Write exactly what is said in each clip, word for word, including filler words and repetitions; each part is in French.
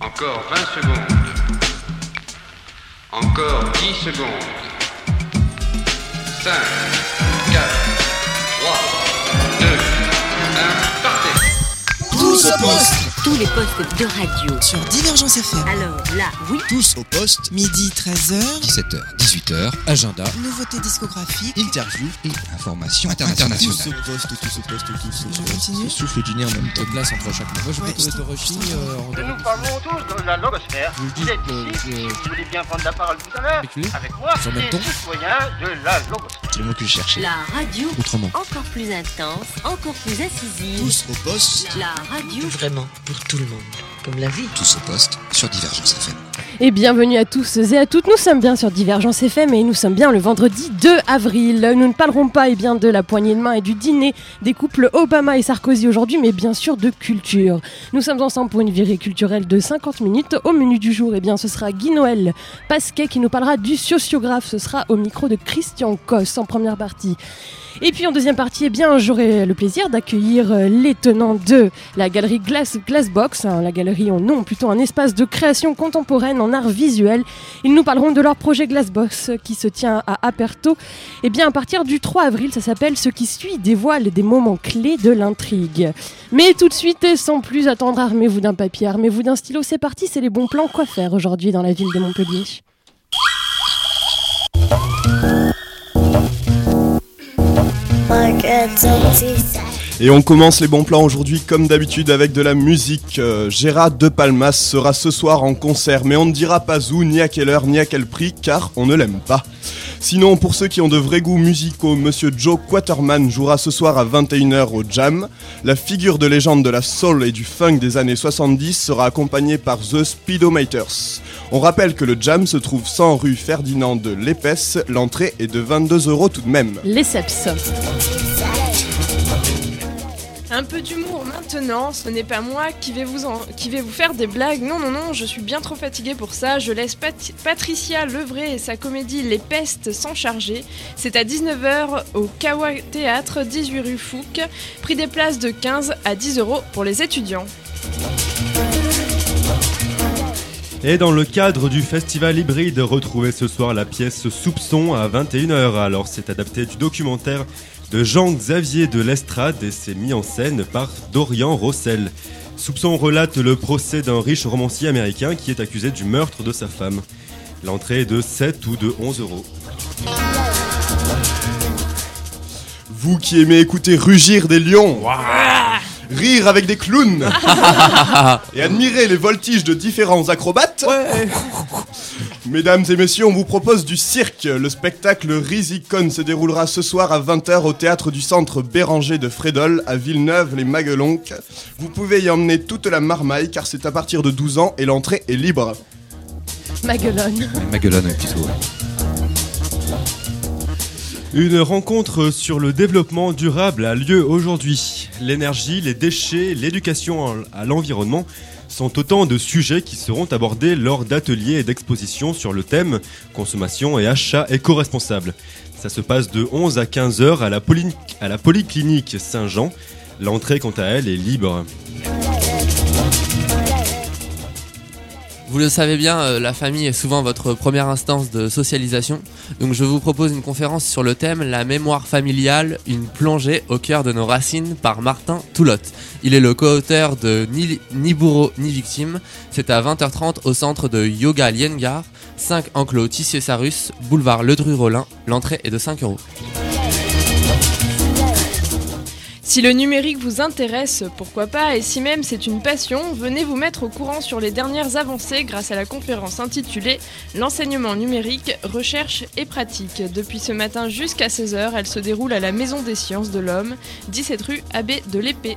Encore vingt secondes. Encore dix secondes. cinq, quatre, trois, deux, un, partez. Tous au poste. Tous les postes de radio. Sur Divergence F M. Alors là, oui. Tous au poste. Midi treize heures. dix-sept heures, dix-huit heures. Agenda. Nouveautés discographiques. Interview et information internationale. Tous au poste, tous au poste, tous au poste. Je continue. Souffle du nez en même temps. De place entre chaque mot. Moi, je Ouais, peux te stop, Toroshi. stop. Que nous parlons tous de la logosphère. Je dis Vous êtes que ici, je- si vous voulez bien prendre la parole tout à l'heure, Spéculer. avec moi, Sur le même des ton. citoyens de la logosphère. C'est le mot que je cherchais. La radio. Autrement. Encore plus intense, encore plus incisive. Tous au poste. La radio. Vraiment, pour tout le monde. Comme la vie. Tous au poste sur Divergence F M. Et bienvenue à tous et à toutes, nous sommes bien sur Divergence F M et nous sommes bien le vendredi deux avril. Nous ne parlerons pas eh bien, de la poignée de main et du dîner des couples Obama et Sarkozy aujourd'hui, mais bien sûr de culture. Nous sommes ensemble pour une virée culturelle de cinquante minutes. Au menu du jour, eh bien, ce sera Guy Noël Pasquet qui nous parlera du sociographe. Ce sera au micro de Christian Cosse en première partie. Et puis en deuxième partie, eh bien, j'aurai le plaisir d'accueillir euh, les tenants de la galerie Glass, Glassbox, hein, la galerie en nom, plutôt un espace de création contemporaine en art visuel. Ils nous parleront de leur projet Glassbox euh, qui se tient à Aperto. Et bien à partir du trois avril, ça s'appelle Ce qui suit dévoile des moments clés de l'intrigue. Mais tout de suite, et sans plus attendre, armez-vous d'un papier, armez-vous d'un stylo, c'est parti, c'est les bons plans. Quoi faire aujourd'hui dans la ville de Montpellier ? Et on commence les bons plans aujourd'hui comme d'habitude avec de la musique. Euh, Gérard De Palmas sera ce soir en concert, mais on ne dira pas où, ni à quelle heure, ni à quel prix, car on ne l'aime pas. Sinon, pour ceux qui ont de vrais goûts musicaux, Monsieur Joe Quaterman jouera ce soir à vingt et une heures au Jam. La figure de légende de la soul et du funk des années soixante-dix sera accompagnée par The Speedometers. On rappelle que le Jam se trouve cent rue Ferdinand de Lépès, l'entrée est de vingt-deux euros tout de même. Les Seps. Un peu d'humour maintenant, ce n'est pas moi qui vais, vous en- qui vais vous faire des blagues, non non non, je suis bien trop fatiguée pour ça, je laisse Pat- Patricia Levray et sa comédie Les Pestes s'en charger. C'est à dix-neuf heures au Kawa Théâtre, dix-huit rue Fouque, prix des places de quinze à dix euros pour les étudiants. Et dans le cadre du festival hybride, retrouvez ce soir la pièce Soupçon à vingt et une heures. Alors c'est adapté du documentaire de Jean-Xavier de Lestrade et c'est mis en scène par Dorian Rossel. Soupçon relate le procès d'un riche romancier américain qui est accusé du meurtre de sa femme. L'entrée est de sept ou de onze euros. Vous qui aimez écouter rugir des lions, rire avec des clowns et admirer les voltiges de différents acrobates, mesdames et messieurs, on vous propose du cirque. Le spectacle Rizicon se déroulera ce soir à vingt heures au théâtre du centre Béranger de Frédol à Villeneuve-les-Maguelonques. Vous pouvez y emmener toute la marmaille car c'est à partir de douze ans et l'entrée est libre. Maguelone. Maguelone plutôt. Une rencontre sur le développement durable a lieu aujourd'hui. L'énergie, les déchets, l'éducation à l'environnement sont autant de sujets qui seront abordés lors d'ateliers et d'expositions sur le thème consommation et achat éco-responsable. Ça se passe de onze à quinze heures à la, poly- à la Polyclinique Saint-Jean. L'entrée, quant à elle, est libre. Vous le savez bien, euh, la famille est souvent votre première instance de socialisation. Donc je vous propose une conférence sur le thème La mémoire familiale, une plongée au cœur de nos racines par Martin Toulotte. Il est le co-auteur de Ni, Ni bourreau ni victime. C'est à vingt heures trente au centre de Yoga Liengar, cinq enclos Tissier-Sarus, boulevard Ledru-Rollin. L'entrée est de cinq euros. Si le numérique vous intéresse, pourquoi pas, et si même c'est une passion, venez vous mettre au courant sur les dernières avancées grâce à la conférence intitulée « L'enseignement numérique, recherche et pratique ». Depuis ce matin jusqu'à seize heures, elle se déroule à la Maison des Sciences de l'Homme, dix-sept rue Abbé de l'Épée.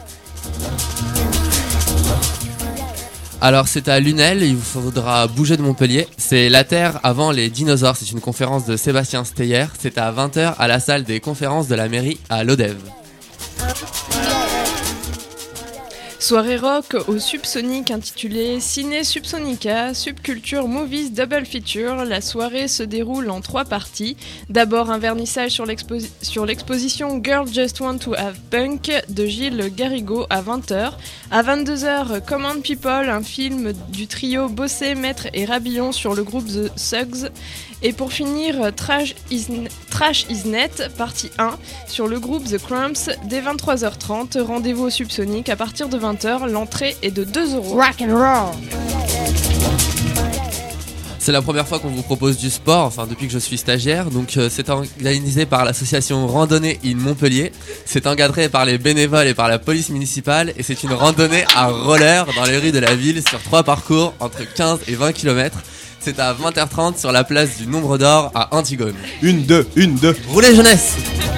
Alors c'est à Lunel, il vous faudra bouger de Montpellier. C'est La Terre avant les dinosaures, c'est une conférence de Sébastien Steyer. C'est à vingt heures à la salle des conférences de la mairie à Lodève. Soirée rock au Subsonic intitulée Ciné Subsonica, Subculture Movies Double Feature. La soirée se déroule en trois parties. D'abord un vernissage sur, l'exposi- sur l'exposition Girls Just Want to Have Punk de Gilles Garrigo à vingt heures. À vingt-deux heures, Common People, un film du trio Bossé, Maître et Rabillon sur le groupe The Suggs. Et pour finir, Trash is, N- Trash is Net, partie un, sur le groupe The Cramps, dès vingt-trois heures trente. Rendez-vous au Subsonic à partir de vingt heures. L'entrée est de deux euros. Rock and roll. C'est la première fois qu'on vous propose du sport, enfin depuis que je suis stagiaire, donc euh, c'est organisé par l'association Randonnée in Montpellier, c'est encadré par les bénévoles et par la police municipale, et c'est une randonnée à roller dans les rues de la ville sur trois parcours entre quinze et vingt kilomètres. C'est à vingt heures trente sur la place du Nombre d'Or à Antigone. Une, deux, une, deux. Roulez jeunesse!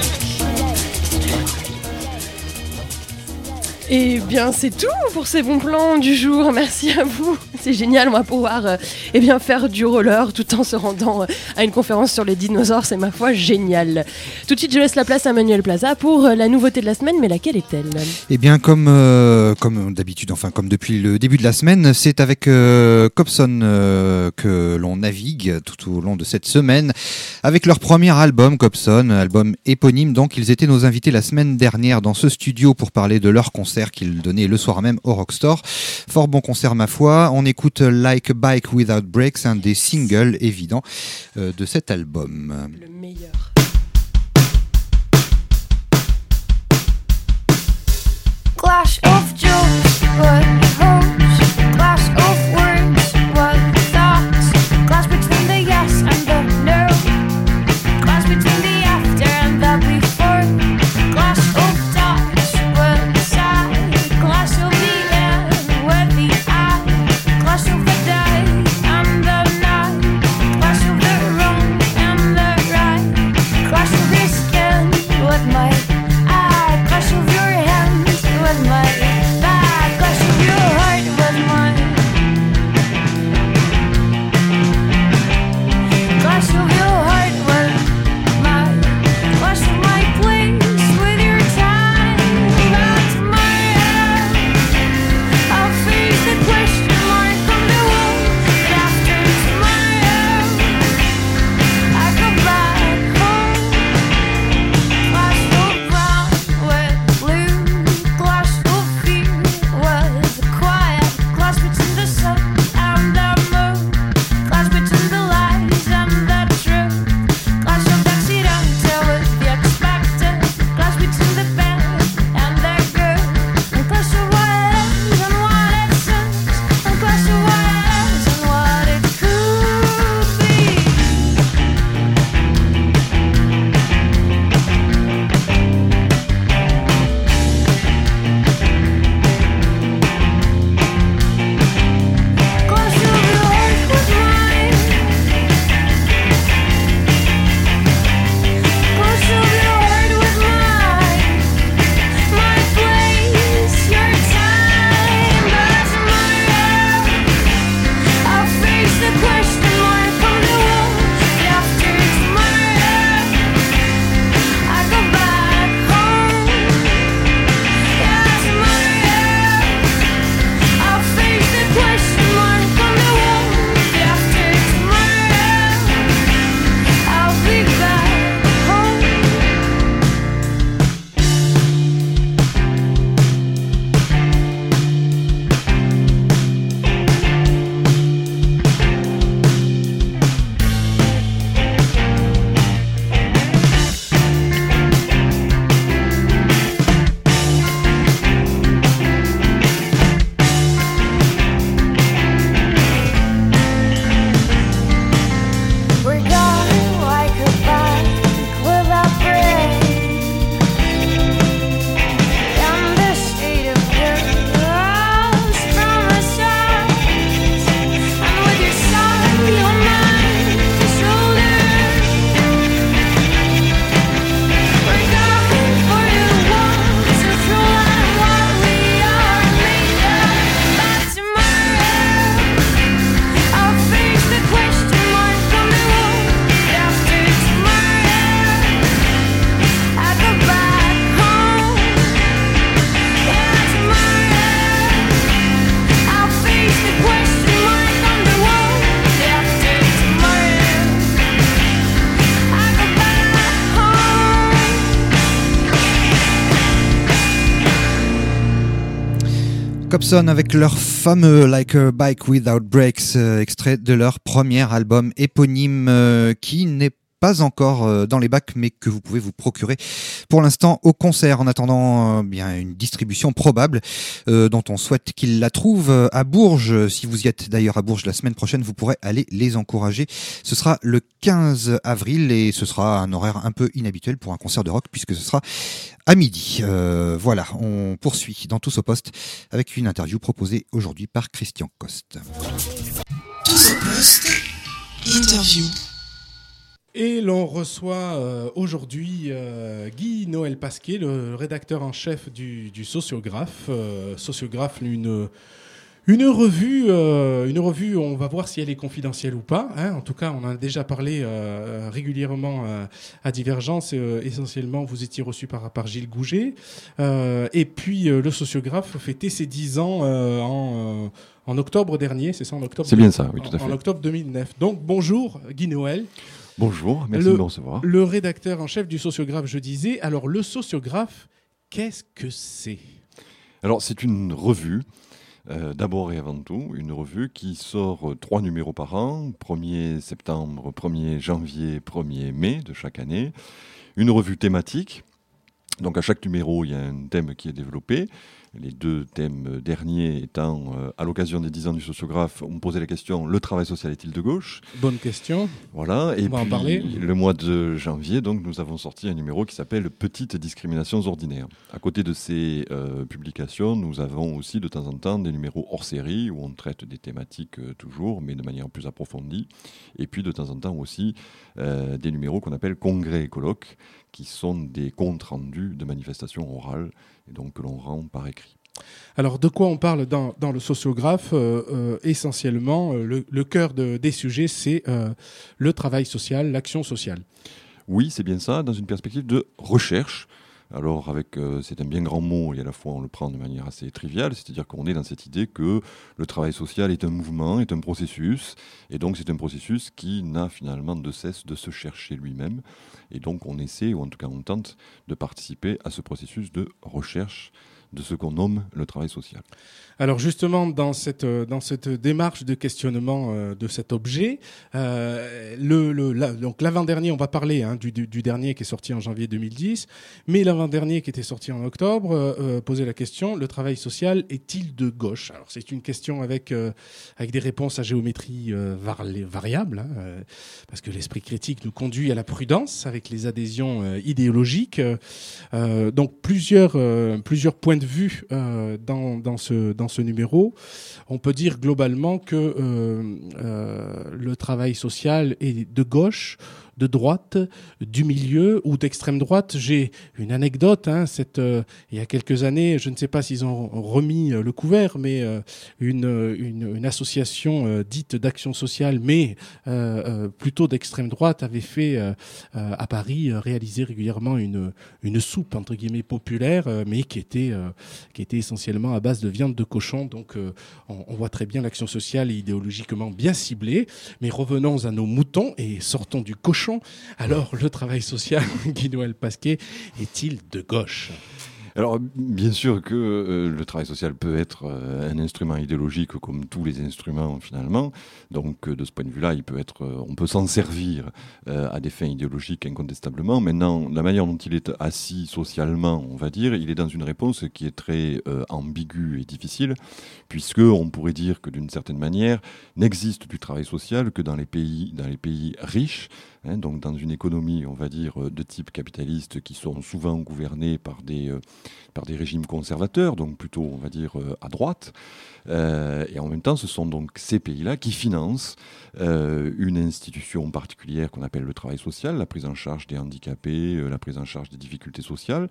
Et bien c'est tout pour ces bons plans du jour, merci à vous, c'est génial, on va pouvoir euh, eh bien, faire du roller tout en se rendant euh, à une conférence sur les dinosaures, c'est ma foi génial. Tout de suite je laisse la place à Manuel Plaza pour euh, la nouveauté de la semaine, mais laquelle est-elle ? Eh bien comme, euh, comme d'habitude, enfin comme depuis le début de la semaine, c'est avec euh, Cobson euh, que l'on navigue tout au long de cette semaine, avec leur premier album Cobson, album éponyme, donc ils étaient nos invités la semaine dernière dans ce studio pour parler de leur concert qu'il donnait le soir même au Rockstore. Fort bon concert ma foi. On écoute Like a Bike Without Brakes, un des singles évidents euh, de cet album. Le meilleur. Clash of jokes, what hopes, clash of words, what thoughts, clash between the yes and the no, clash between the after and the before, clash of thoughts, what side, clash of the end with the eye, clash of the day and the night, clash of the wrong and the right, clash of your skin with my eye, clash of your hand with my back, clash of your Cobson avec leur fameux Like a Bike Without Brakes, euh, extrait de leur premier album éponyme euh, qui n'est pas encore euh, dans les bacs mais que vous pouvez vous procurer pour l'instant au concert en attendant euh, bien une distribution probable euh, dont on souhaite qu'ils la trouvent euh, à Bourges. Si vous y êtes d'ailleurs à Bourges la semaine prochaine, vous pourrez aller les encourager. Ce sera le quinze avril et ce sera un horaire un peu inhabituel pour un concert de rock puisque ce sera à midi. Euh, voilà, on poursuit dans Tous au poste avec une interview proposée aujourd'hui par Christian Coste. Tous au poste, interview. Et l'on reçoit euh, aujourd'hui euh, Guy Noël Pasquet, le rédacteur en chef du, du Sociographe. Euh, Sociographe, une, une revue, euh, une revue, on va voir si elle est confidentielle ou pas. Hein. En tout cas, on en a déjà parlé euh, régulièrement euh, à Divergence. Euh, essentiellement, vous étiez reçu par, par Gilles Gouget. Euh, et puis, euh, le Sociographe fêtait ses dix ans euh, en... Euh, en octobre dernier, c'est ça, en octobre. C'est bien ça, oui, tout à fait. En octobre deux mille neuf. Donc, bonjour Guy Noël. Bonjour, merci le, de me recevoir. Le rédacteur en chef du Sociographe, je disais. Alors, le Sociographe, qu'est-ce que c'est ? Alors, c'est une revue, euh, d'abord et avant tout, une revue qui sort euh, trois numéros par an, premier septembre, premier janvier, premier mai de chaque année. Une revue thématique. Donc, à chaque numéro, il y a un thème qui est développé. Les deux thèmes derniers étant, euh, à l'occasion des dix ans du Sociographe, on me posait la question, le travail social est-il de gauche ? Bonne question. Voilà. Et on va puis, en parler. Le mois de janvier, donc, nous avons sorti un numéro qui s'appelle Petites discriminations ordinaires. À côté de ces euh, publications, nous avons aussi de temps en temps des numéros hors série où on traite des thématiques euh, toujours, mais de manière plus approfondie. Et puis de temps en temps aussi euh, des numéros qu'on appelle congrès et colloques, qui sont des comptes rendus de manifestations orales et donc que l'on rend par écrit. Alors, de quoi on parle dans, dans le Sociographe euh, euh, Essentiellement, euh, le, le cœur de, des sujets, c'est euh, le travail social, l'action sociale. Oui, c'est bien ça, dans une perspective de recherche. Alors, avec, euh, c'est un bien grand mot, et à la fois on le prend de manière assez triviale, c'est-à-dire qu'on est dans cette idée que le travail social est un mouvement, est un processus, et donc c'est un processus qui n'a finalement de cesse de se chercher lui-même, et donc on essaie, ou en tout cas on tente, de participer à ce processus de recherche de ce qu'on nomme le travail social. Alors justement, dans cette, dans cette démarche de questionnement euh, de cet objet, euh, le, le, la, donc l'avant-dernier, on va parler hein, du, du, du dernier qui est sorti en janvier deux mille dix, mais l'avant-dernier qui était sorti en octobre euh, posait la question, le travail social est-il de gauche ? Alors c'est une question avec, euh, avec des réponses à géométrie euh, vari- variable, hein, euh, parce que l'esprit critique nous conduit à la prudence avec les adhésions euh, idéologiques. Euh, donc plusieurs, euh, plusieurs points de vue euh, dans, dans ce dans ce numéro. On peut dire globalement que euh, euh, le travail social est de gauche, de droite, du milieu ou d'extrême droite. J'ai une anecdote. Hein, cette, euh, il y a quelques années, je ne sais pas s'ils ont remis le couvert, mais euh, une, une, une association euh, dite d'action sociale, mais euh, euh, plutôt d'extrême droite, avait fait euh, euh, à Paris euh, réaliser régulièrement une, une soupe entre guillemets populaire, euh, mais qui était, euh, qui était essentiellement à base de viande de cochon. Donc euh, on, on voit très bien l'action sociale est idéologiquement bien ciblée. Mais revenons à nos moutons et sortons du cochon. Alors, le travail social, Guy Noël Pasquet, est-il de gauche ? Alors, bien sûr que euh, le travail social peut être euh, un instrument idéologique comme tous les instruments finalement. Donc, euh, de ce point de vue-là, il peut être, euh, on peut s'en servir euh, à des fins idéologiques incontestablement. Maintenant, la manière dont il est assis socialement, on va dire, il est dans une réponse qui est très euh, ambiguë et difficile, puisque on pourrait dire que d'une certaine manière, n'existe du travail social que dans les pays, dans les pays riches. Hein, donc dans une économie, on va dire, de type capitaliste, qui sont souvent gouvernés par des, euh, par des régimes conservateurs, donc plutôt, on va dire, euh, à droite. Euh, et en même temps, ce sont donc ces pays-là qui financent euh, une institution particulière qu'on appelle le travail social, la prise en charge des handicapés, euh, la prise en charge des difficultés sociales,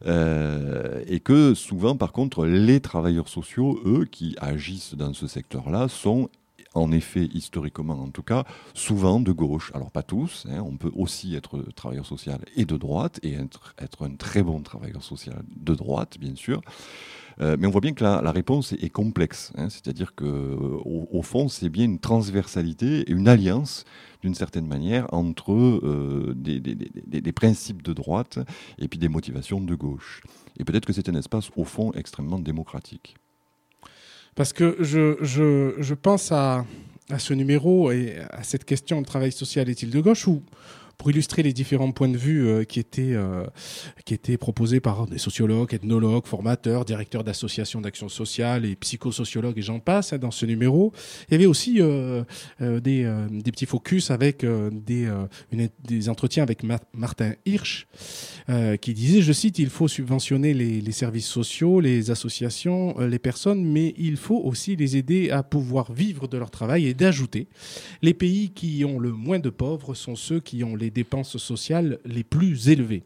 euh, et que souvent, par contre, les travailleurs sociaux, eux, qui agissent dans ce secteur-là, sont en effet, historiquement en tout cas, souvent de gauche. Alors pas tous, hein, on peut aussi être travailleur social et de droite, et être, être un très bon travailleur social de droite, bien sûr. Euh, mais on voit bien que la, la réponse est, est complexe, hein, c'est-à-dire qu'au au fond, c'est bien une transversalité et une alliance, d'une certaine manière, entre euh, des, des, des, des principes de droite et puis des motivations de gauche. Et peut-être que c'est un espace, au fond, extrêmement démocratique. Parce que je, je, je pense à, à ce numéro et à cette question, le travail social est-il de gauche, ou pour illustrer les différents points de vue euh, qui étaient euh, qui étaient proposés par des sociologues, ethnologues, formateurs, directeurs d'associations d'action sociale et psychosociologues et j'en passe hein, dans ce numéro. Il y avait aussi euh, euh, des, euh, des petits focus avec euh, des, euh, une, des entretiens avec Ma- Martin Hirsch euh, qui disait, je cite, il faut subventionner les, les services sociaux, les associations, euh, les personnes, mais il faut aussi les aider à pouvoir vivre de leur travail et d'ajouter, les pays qui ont le moins de pauvres sont ceux qui ont les dépenses sociales les plus élevées.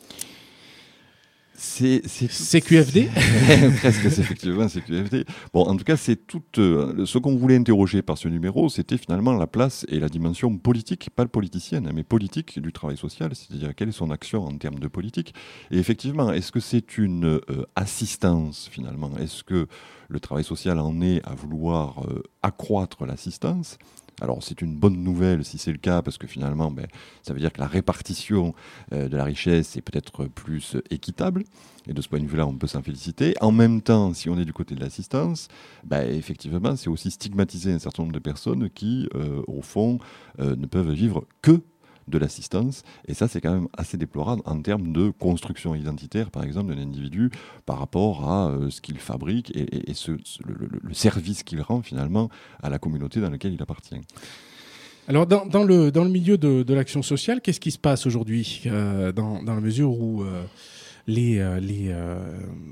C'est, c'est C Q F D Presque, c'est effectivement C Q F D. Bon, en tout cas, c'est tout. Euh, ce qu'on voulait interroger par ce numéro, c'était finalement la place et la dimension politique, pas politicienne, hein, mais politique du travail social, c'est-à-dire quelle est son action en termes de politique. Et effectivement, est-ce que c'est une euh, assistance finalement ? Est-ce que le travail social en est à vouloir euh, accroître l'assistance ? Alors c'est une bonne nouvelle si c'est le cas, parce que finalement, ben, ça veut dire que la répartition euh, de la richesse est peut-être plus équitable, et de ce point de vue-là, on peut s'en féliciter. En même temps, si on est du côté de l'assistance, ben, effectivement, c'est aussi stigmatiser un certain nombre de personnes qui, euh, au fond, euh, ne peuvent vivre que de l'assistance, et ça c'est quand même assez déplorable en termes de construction identitaire, par exemple, d'un individu par rapport à euh, ce qu'il fabrique et, et, et ce, ce, le, le, le service qu'il rend finalement à la communauté dans laquelle il appartient. Alors dans, dans, le, dans le milieu de, de l'action sociale, qu'est-ce qui se passe aujourd'hui euh, dans, dans la mesure où euh, les, euh, les, euh,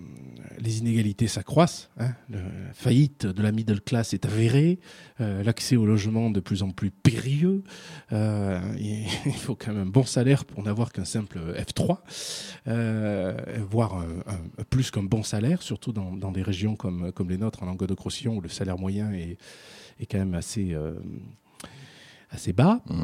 les inégalités s'accroissent, hein, la faillite de la middle class est avérée, euh, l'accès au logement de plus en plus périlleux, euh, il faut quand même un bon salaire pour n'avoir qu'un simple F trois, euh, voire un, un, plus qu'un bon salaire, surtout dans, dans des régions comme, comme les nôtres, en Languedoc-Roussillon, où le salaire moyen est, est quand même assez... Euh, assez bas. Mmh.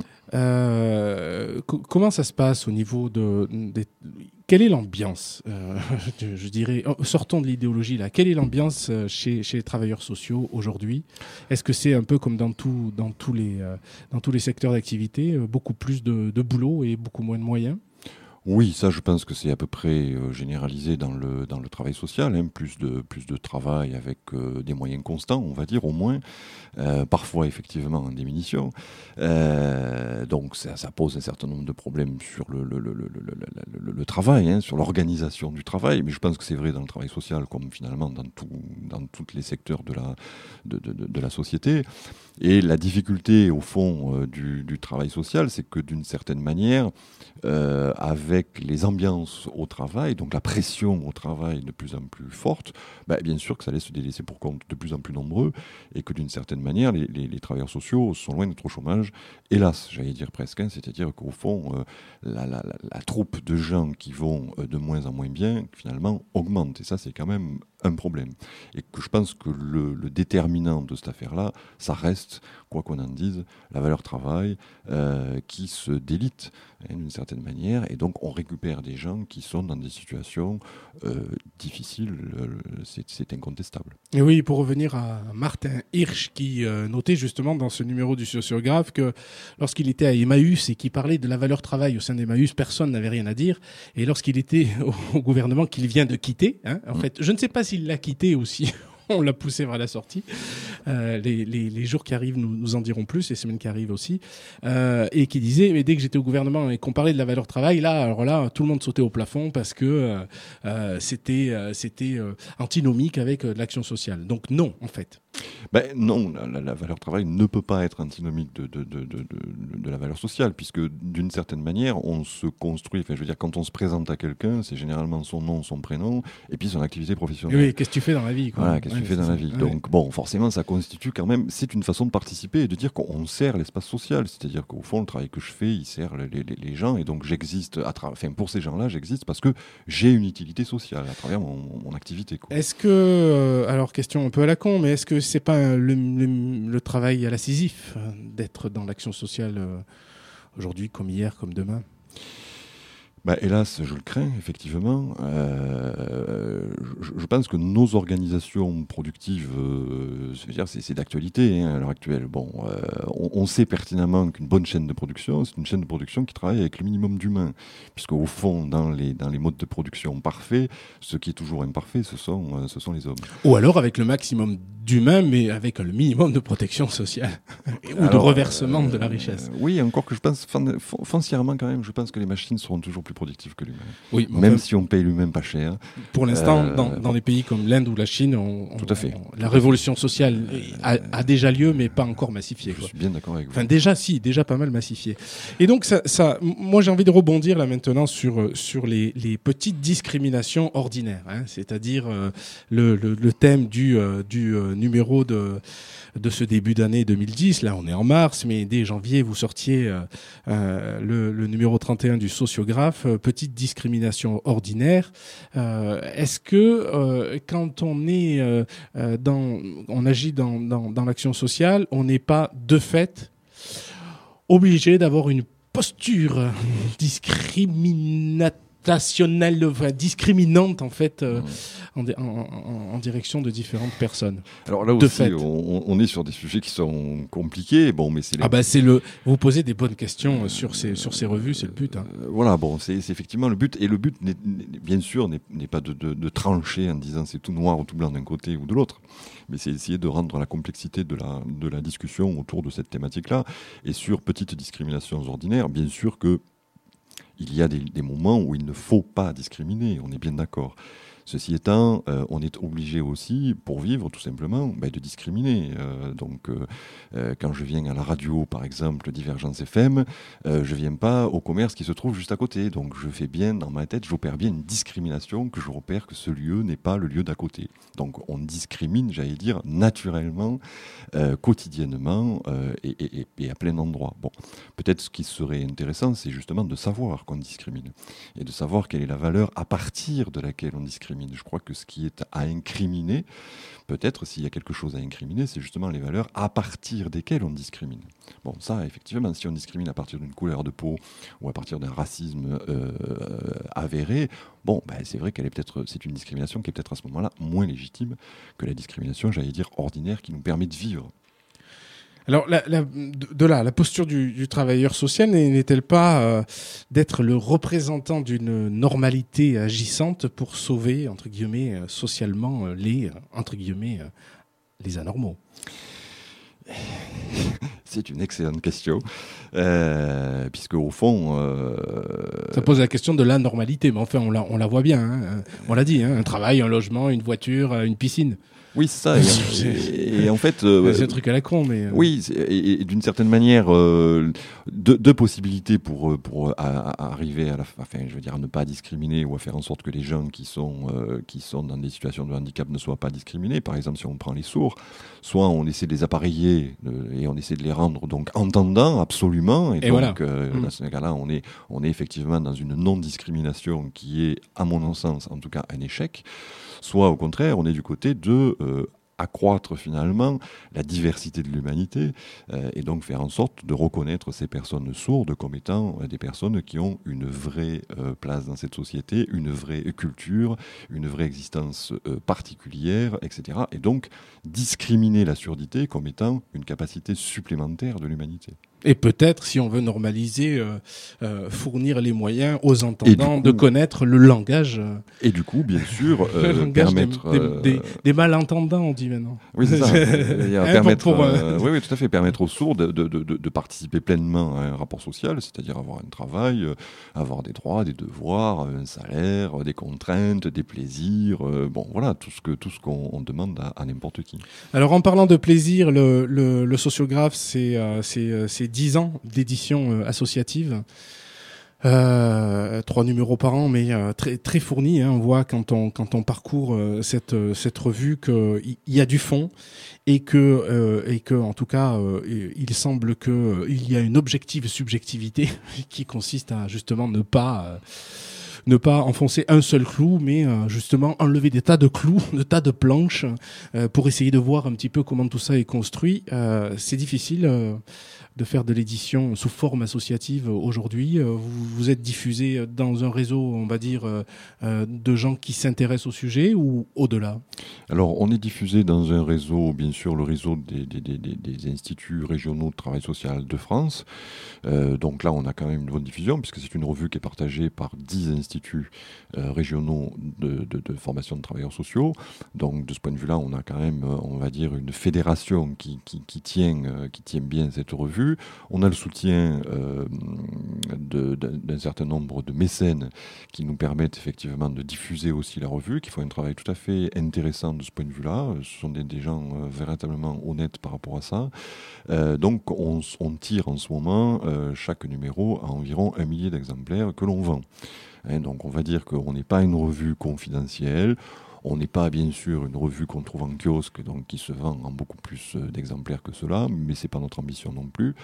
Euh, co- comment ça se passe au niveau de... de quelle est l'ambiance euh, je, je dirais, oh, sortons de l'idéologie là. Quelle est l'ambiance chez, chez les travailleurs sociaux aujourd'hui ? Est-ce que c'est un peu comme dans, tout, dans, tous, les, euh, dans tous les secteurs d'activité, euh, beaucoup plus de, de boulot et beaucoup moins de moyens ? Oui, ça je pense que c'est à peu près euh, généralisé dans le, dans le travail social, hein, plus, de, plus de travail avec euh, des moyens constants, on va dire au moins, euh, parfois effectivement en diminution. Euh, donc ça, ça pose un certain nombre de problèmes sur le, le, le, le, le, le, le travail, hein, sur l'organisation du travail, mais je pense que c'est vrai dans le travail social comme finalement dans, tout, dans tous les secteurs de la, de, de, de, de la société. Et la difficulté au fond euh, du, du travail social, c'est que d'une certaine manière, euh, avec les ambiances au travail, donc la pression au travail de plus en plus forte, bah, bien sûr que ça laisse des laissés pour compte de plus en plus nombreux, et que d'une certaine manière, les, les, les travailleurs sociaux sont loin d'être au chômage, hélas, j'allais dire presque, hein, c'est-à-dire qu'au fond, euh, la, la, la, la troupe de gens qui vont euh, de moins en moins bien, finalement, augmente, et ça c'est quand même un problème. Et que je pense que le, le déterminant de cette affaire-là, ça reste, quoi qu'on en dise, la valeur travail euh, qui se délite hein, d'une certaine manière, et donc on récupère des gens qui sont dans des situations euh, difficiles, euh, c'est, c'est incontestable. Et oui, pour revenir à Martin Hirsch qui euh, notait justement dans ce numéro du sociographe que lorsqu'il était à Emmaüs et qu'il parlait de la valeur travail au sein d'Emmaüs, personne n'avait rien à dire, et lorsqu'il était au, au gouvernement qu'il vient de quitter, hein, en mmh. fait, je ne sais pas s'il l'a quitté ou si on l'a poussé vers la sortie. Euh, les, les, les jours qui arrivent nous, nous en diront plus, les semaines qui arrivent aussi. Euh, et qui disait, mais dès que j'étais au gouvernement et qu'on parlait de la valeur travail, là, alors là, tout le monde sautait au plafond parce que euh, euh, c'était, euh, c'était euh, antinomique avec euh, l'action sociale. Donc non, en fait. Ben non, la, la valeur travail ne peut pas être antinomique de, de, de, de, de, de la valeur sociale, puisque d'une certaine manière, on se construit, enfin je veux dire, quand on se présente à quelqu'un, c'est généralement son nom, son prénom, et puis son activité professionnelle. Oui, qu'est-ce que tu fais dans la vie, quoi. Voilà, qu'est-ce que ouais, tu fais dans la vie. Ouais. Donc bon, forcément, ça constitue quand même, c'est une façon de participer et de dire qu'on sert l'espace social, c'est-à-dire qu'au fond, le travail que je fais, il sert les, les, les gens, et donc j'existe, à tra- enfin pour ces gens-là, j'existe parce que j'ai une utilité sociale à travers mon, mon activité, quoi. Est-ce que, euh, alors question un peu à la con, mais est-ce que c'est pas Le, le, le travail à la Sisyphe d'être dans l'action sociale euh, aujourd'hui comme hier, comme demain ? Bah, hélas, je le crains, effectivement. Euh, je, je pense que nos organisations productives, euh, je veux dire, c'est, c'est d'actualité hein, à l'heure actuelle. Bon, euh, on, on sait pertinemment qu'une bonne chaîne de production, c'est une chaîne de production qui travaille avec le minimum d'humains. Puisqu'au fond, dans les, dans les modes de production parfaits, ce qui est toujours imparfait, ce sont, euh, ce sont les hommes. Ou alors avec le maximum d'humains, mais avec le minimum de protection sociale ou Alors, de reversement euh, de la richesse. Euh, oui, encore que je pense, fon- fon- foncièrement quand même, je pense que les machines seront toujours plus productives que l'humain. Oui, même enfin, si on paye l'humain pas cher. Pour l'instant, Euh, dans, dans bon. les pays comme l'Inde ou la Chine, on, on- Tout à fait. on- la révolution sociale a, a déjà lieu, mais pas encore massifiée. Je quoi. suis bien d'accord avec vous. Enfin, déjà, si, déjà pas mal massifié. Et donc, ça, ça, moi, j'ai envie de rebondir là maintenant sur, euh, sur les, les petites discriminations ordinaires, hein, c'est-à-dire euh, le, le, le thème du, euh, du euh, numéro de, de ce début d'année deux mille dix. Là, on est en mars, mais dès janvier, vous sortiez euh, euh, le, le numéro trente et un du sociographe, euh, petite discrimination ordinaire. Euh, est-ce que euh, quand on est euh, euh, dans, on agit dans, dans, dans l'action sociale, on n'est pas de fait obligé d'avoir une posture discriminationnelle, enfin, discriminante en fait, euh, en, di- en, en- en direction de différentes personnes. Alors là de aussi, fait. on, on est sur des sujets qui sont compliqués. Bon, mais c'est les- Ah bah c'est le. Vous posez des bonnes questions sur ces sur ces revues, c'est le but. Hein. Euh, voilà, bon, c'est, c'est effectivement le but. Et le but, n'est, n'est- bien sûr, n'est, n'est pas de, de, de trancher en disant c'est tout noir ou tout blanc d'un côté ou de l'autre, mais c'est essayer de rendre la complexité de la, de la discussion autour de cette thématique-là. Et sur petites discriminations ordinaires, bien sûr que il y a des, des moments où il ne faut pas discriminer, on est bien d'accord. Ceci étant, euh, on est obligé aussi, pour vivre tout simplement, bah, de discriminer. Euh, donc, euh, euh, quand je viens à la radio, par exemple, Divergence F M, euh, je viens pas au commerce qui se trouve juste à côté. Donc, je fais bien, dans ma tête, j'opère bien une discrimination, que je repère que ce lieu n'est pas le lieu d'à côté. Donc, on discrimine, j'allais dire, naturellement, euh, quotidiennement euh, et, et, et, et à plein endroit. Bon, peut-être ce qui serait intéressant, c'est justement de savoir qu'on discrimine et de savoir quelle est la valeur à partir de laquelle on discrimine. Je crois que ce qui est à incriminer, peut-être s'il y a quelque chose à incriminer, c'est justement les valeurs à partir desquelles on discrimine. Bon, ça, effectivement, si on discrimine à partir d'une couleur de peau ou à partir d'un racisme euh, avéré, bon, ben, c'est vrai qu'elle est peut-être, c'est une discrimination qui est peut-être à ce moment-là moins légitime que la discrimination, j'allais dire, ordinaire qui nous permet de vivre. Alors, la, la, de, de là, la posture du, du travailleur social n'est-elle pas euh, d'être le représentant d'une normalité agissante pour sauver, entre guillemets, euh, socialement euh, les, euh, entre guillemets, euh, les anormaux? C'est une excellente question, euh, puisque au fond... Euh, Ça pose la question de la normalité, mais enfin, on la, on la voit bien, hein, on l'a dit, hein, un travail, un logement, une voiture, une piscine. Oui, c'est ça. Et, et, et en fait, euh, c'est un truc à la con, mais euh... oui, et, et d'une certaine manière, euh, deux, deux possibilités pour pour à, à arriver à la, enfin, je veux dire, à ne pas discriminer ou à faire en sorte que les gens qui sont euh, qui sont dans des situations de handicap ne soient pas discriminés. Par exemple, si on prend les sourds, soit on essaie de les appareiller euh, et on essaie de les rendre donc entendants absolument, et, et donc voilà. euh, mmh. dans ce cas-là, on est on est effectivement dans une non-discrimination qui est, à mon sens, en tout cas, un échec. Soit au contraire, on est du côté de euh, accroître finalement la diversité de l'humanité euh, et donc faire en sorte de reconnaître ces personnes sourdes comme étant euh, des personnes qui ont une vraie euh, place dans cette société, une vraie culture, une vraie existence euh, particulière, et cetera. Et donc discriminer la surdité comme étant une capacité supplémentaire de l'humanité. Et peut-être, si on veut normaliser, euh, euh, fournir les moyens aux entendants coup, de connaître le langage. Euh, et du coup, bien sûr, euh, le langage permettre... des, euh, des, des, des malentendants, on dit maintenant. Oui, c'est ça. hein, permettre, pour, pour, euh, oui, oui, tout à fait. Permettre aux sourds de, de, de, de participer pleinement à un rapport social, c'est-à-dire avoir un travail, euh, avoir des droits, des devoirs, un salaire, euh, des contraintes, des plaisirs. Euh, bon, voilà, tout ce, que, tout ce qu'on on demande à, à n'importe qui. Alors, en parlant de plaisir, le, le, le sociographe, c'est, euh, c'est, euh, c'est dix ans d'édition euh, associative. Euh, trois numéros par an, mais euh, très très fourni. Hein. On voit quand on quand on parcourt euh, cette cette revue qu'il y a du fond et que euh, et que en tout cas euh, il semble que euh, il y a une objective subjectivité qui consiste à justement ne pas euh, ne pas enfoncer un seul clou, mais euh, justement enlever des tas de clous, des tas de planches, euh, pour essayer de voir un petit peu comment tout ça est construit. Euh, c'est difficile. Euh, de faire de l'édition sous forme associative aujourd'hui. Euh, vous, vous êtes diffusé dans un réseau, on va dire, euh, euh, de gens qui s'intéressent au sujet ou au-delà? Alors, on est diffusé dans un réseau, bien sûr, le réseau des, des, des, des instituts régionaux de travail social de France. Euh, donc là, on a quand même une bonne diffusion, puisque c'est une revue qui est partagée par dix instituts euh, régionaux de, de, de formation de travailleurs sociaux. Donc, de ce point de vue-là, on a quand même, on va dire, une fédération qui, qui, qui, tient, euh, qui tient bien cette revue. On a le soutien euh, de, de, d'un certain nombre de mécènes qui nous permettent effectivement de diffuser aussi la revue, qui font un travail tout à fait intéressant de ce point de vue-là. Ce sont des, des gens euh, véritablement honnêtes par rapport à ça. Euh, donc on, on tire en ce moment euh, chaque numéro à environ un millier d'exemplaires que l'on vend. Hein, donc on va dire qu'on n'est pas une revue confidentielle. On n'est pas, bien sûr, une revue qu'on trouve en kiosque, donc qui se vend en beaucoup plus d'exemplaires que cela, mais c'est pas notre ambition non plus.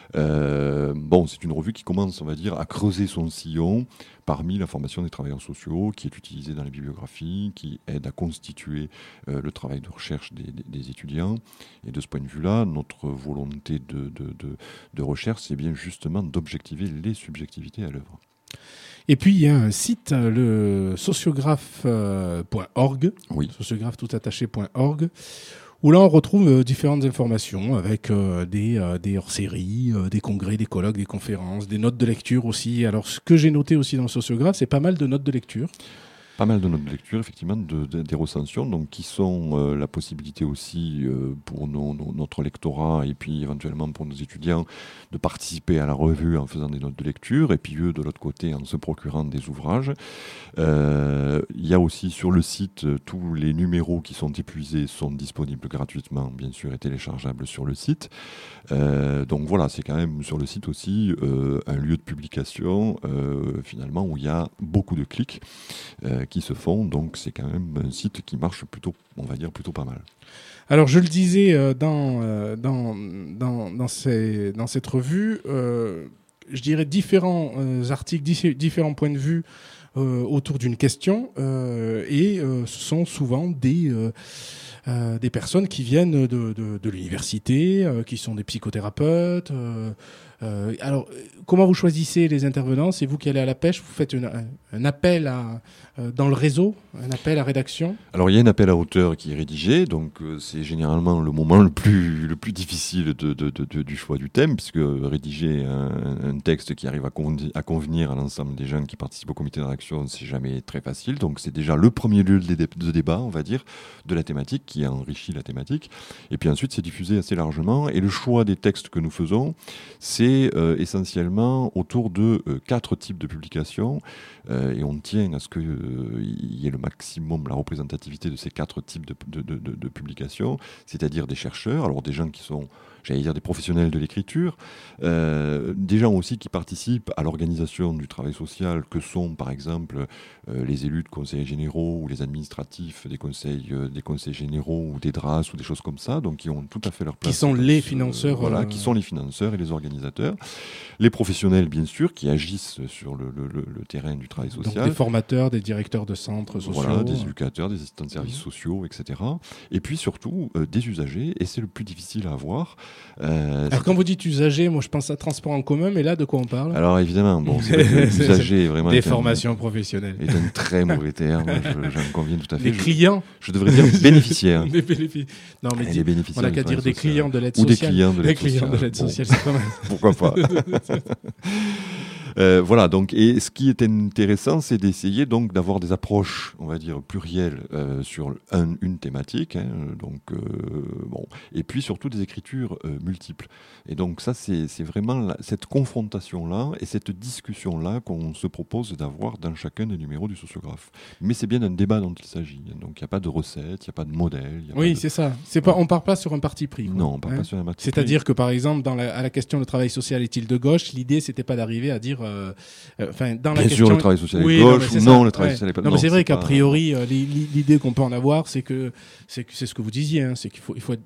Euh, bon, c'est une revue qui commence, on va dire, à creuser son sillon parmi la formation des travailleurs sociaux, qui est utilisée dans les bibliographies, qui aide à constituer euh, le travail de recherche des, des, des étudiants. Et de ce point de vue-là, notre volonté de, de, de, de recherche, c'est bien justement d'objectiver les subjectivités à l'œuvre. Et puis il y a un site, le sociographe point org, oui. sociographe tout attaché point org, où là on retrouve euh, différentes informations avec euh, des, euh, des hors-séries, euh, des congrès, des colloques, des conférences, des notes de lecture aussi. Alors ce que j'ai noté aussi dans le sociographe, c'est pas mal de notes de lecture. Pas mal de notes de lecture, effectivement, de, de, des recensions, donc qui sont euh, la possibilité aussi euh, pour nos, nos, notre lectorat et puis éventuellement pour nos étudiants de participer à la revue en faisant des notes de lecture et puis eux de l'autre côté en se procurant des ouvrages. Euh, il y a aussi sur le site euh, tous les numéros qui sont épuisés sont disponibles gratuitement, bien sûr, et téléchargeables sur le site. Euh, donc voilà, c'est quand même sur le site aussi euh, un lieu de publication euh, finalement où il y a beaucoup de clics. Euh, qui se font, donc c'est quand même un site qui marche plutôt, on va dire, plutôt pas mal. Alors je le disais euh, dans, euh, dans, dans, dans, ces, dans cette revue, euh, je dirais différents euh, articles, dif- différents points de vue euh, autour d'une question, euh, et euh, ce sont souvent des... Euh, Euh, des personnes qui viennent de, de, de l'université, euh, qui sont des psychothérapeutes. Euh, euh, alors, comment vous choisissez les intervenants? C'est vous qui allez à la pêche? Vous faites une, un, un appel à, euh, dans le réseau, un appel à rédaction? Alors, il y a un appel à auteur qui est rédigé, donc euh, c'est généralement le moment le plus, le plus difficile de, de, de, de, du choix du thème, puisque rédiger un, un texte qui arrive à, convi- à convenir à l'ensemble des gens qui participent au comité de rédaction, c'est jamais très facile. Donc, c'est déjà le premier lieu de, dé- de débat, on va dire, de la thématique, qui enrichit la thématique. Et puis ensuite, c'est diffusé assez largement. Et le choix des textes que nous faisons, c'est euh, essentiellement autour de euh, quatre types de publications. Euh, et on tient à ce qu'il euh, y ait le maximum, la représentativité de ces quatre types de, de, de, de, de publications, c'est-à-dire des chercheurs, alors des gens qui sont, j'allais dire, des professionnels de l'écriture, euh, des gens aussi qui participent à l'organisation du travail social, que sont par exemple euh, les élus de conseils généraux ou les administratifs des conseils, euh, des conseils généraux ou des D R A S ou des choses comme ça, donc qui ont tout à fait leur place. Qui sont les financeurs. Euh, voilà, euh... qui sont les financeurs et les organisateurs. Les professionnels, bien sûr, qui agissent sur le, le, le, le terrain du travail social. Donc des formateurs, des directeurs de centres sociaux. Voilà, des éducateurs, des assistants de services mmh. sociaux, et cetera. Et puis surtout, euh, des usagers, et c'est le plus difficile à avoir. Euh, Alors quand vous dites usagers, moi je pense à transport en commun, mais là de quoi on parle? Alors évidemment, bon, c'est usager vraiment... Des formations un, professionnelles. C'est un très mauvais terme, je, j'en conviens tout à fait. Des clients. Je, je devrais dire bénéficiaires. Des bénéfices. Non mais dit, on n'a qu'à dire des clients de l'aide sociale. Ou sociale. des clients de l'aide des clients sociale. de l'aide bon. sociale, c'est pas mal. Pourquoi pas. Euh, voilà, donc, et ce qui est intéressant, c'est d'essayer donc d'avoir des approches, on va dire, plurielles euh, sur un, une thématique, hein, donc, euh, bon, et puis surtout des écritures euh, multiples. Et donc ça, c'est, c'est vraiment la, cette confrontation-là et cette discussion-là qu'on se propose d'avoir dans chacun des numéros du sociographe. Mais c'est bien d'un débat dont il s'agit, donc il n'y a pas de recette, il n'y a pas de modèle. Y a oui, pas de... c'est ça. C'est pas, on ne part pas sur un parti pris. Quoi. Non, on ne part hein pas sur un parti C'est-à-dire pris. C'est-à-dire que, par exemple, dans la, à la question le travail social est-il de gauche, l'idée, c'était pas d'arriver à dire... Euh, euh, dans Bien la sûr, question... le travail social oui, est gauche, non, ou non, ça. le travail ouais. social est pas... Non, mais non, c'est vrai c'est qu'a pas... priori, euh, l'idée qu'on peut en avoir, c'est que c'est, c'est ce que vous disiez, hein, c'est qu'il faut, il faut être...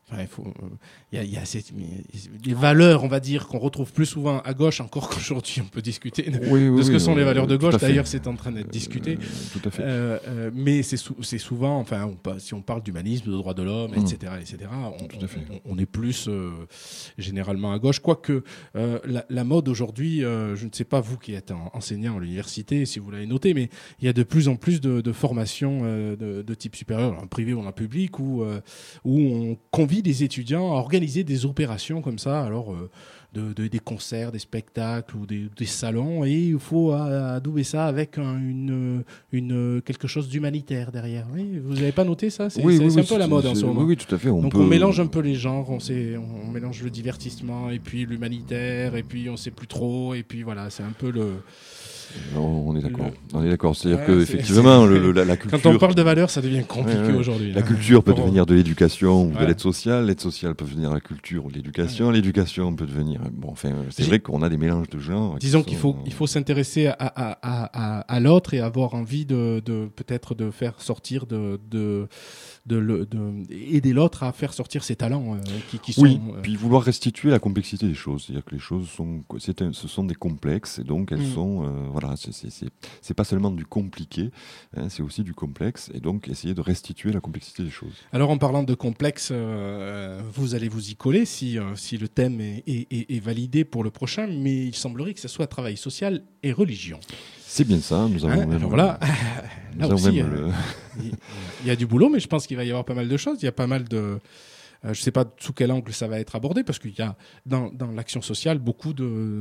Enfin, il faut, il y a, il y a ces, des valeurs, on va dire, qu'on retrouve plus souvent à gauche, encore qu'aujourd'hui, on peut discuter de, oui, oui, de ce que oui, sont oui, les valeurs de tout à gauche. fait. D'ailleurs, c'est en train d'être discuté. Euh, tout à fait. Euh, euh, mais c'est, sou- c'est souvent, enfin, on, pa- si on parle d'humanisme, de droits de l'homme, Mmh. et cetera, et cetera, on, Tout à fait. on, on est plus euh, généralement à gauche. Quoique euh, la, la mode aujourd'hui, euh, je ne sais pas vous qui êtes en- enseignant à l'université, si vous l'avez noté, mais il y a de plus en plus de, de formations euh, de, de type supérieur, en privé ou en public, où, euh, où on convie des étudiants à organiser des opérations comme ça, alors euh, de, de- des concerts, des spectacles ou des, des salons, et il faut euh, adouber ça avec un- une, une, quelque chose d'humanitaire derrière. Oui, vous n'avez pas noté ça? C'est, Oui, c'est- oui, c'est un oui, peu la c'est- mode en c'est- ce moment. oui, oui, tout à fait, on Donc peut- on mélange un peu les genres, on, sait, on, on mélange le divertissement et puis l'humanitaire, et puis on sait plus trop, et puis voilà, c'est un peu le... On est d'accord. On est d'accord. C'est-à-dire Ouais, que c'est- effectivement, c'est- le- le- la, la culture. Quand on parle de valeurs, ça devient compliqué Ouais, ouais. aujourd'hui. La hein. culture peut Pour- devenir de l'éducation ou de Ouais. l'aide sociale. L'aide sociale peut devenir la culture ou de l'éducation. L'éducation peut devenir. Bon, enfin, c'est vrai qu'on a des mélanges de genres. qui Disons qu'il sont- faut, il faut s'intéresser à, à, à, à, à l'autre et avoir envie de, de peut-être de faire sortir de, de, de, le- de aider l'autre à faire sortir ses talents euh, qui, qui sont. Oui, euh, puis vouloir restituer la complexité des choses, c'est-à-dire que les choses sont, c'est un- ce sont des complexes et donc elles Mm. sont, euh, voilà, c'est, c'est, c'est, c'est pas seulement du compliqué, hein, c'est aussi du complexe et donc essayer de restituer la complexité des choses. Alors en parlant de complexe, euh, vous allez vous y coller si, euh, si le thème est, est, est- est validé pour le prochain, mais il semblerait que ce soit travail social et religion. C'est bien ça, nous avons Hein, même, alors voilà, nous là avons aussi, même euh, le- il il y a du boulot, mais je pense qu'il va y avoir pas mal de choses. Il y a pas mal de... euh, je ne sais pas sous quel angle ça va être abordé, parce qu'il y a dans, dans l'action sociale beaucoup de...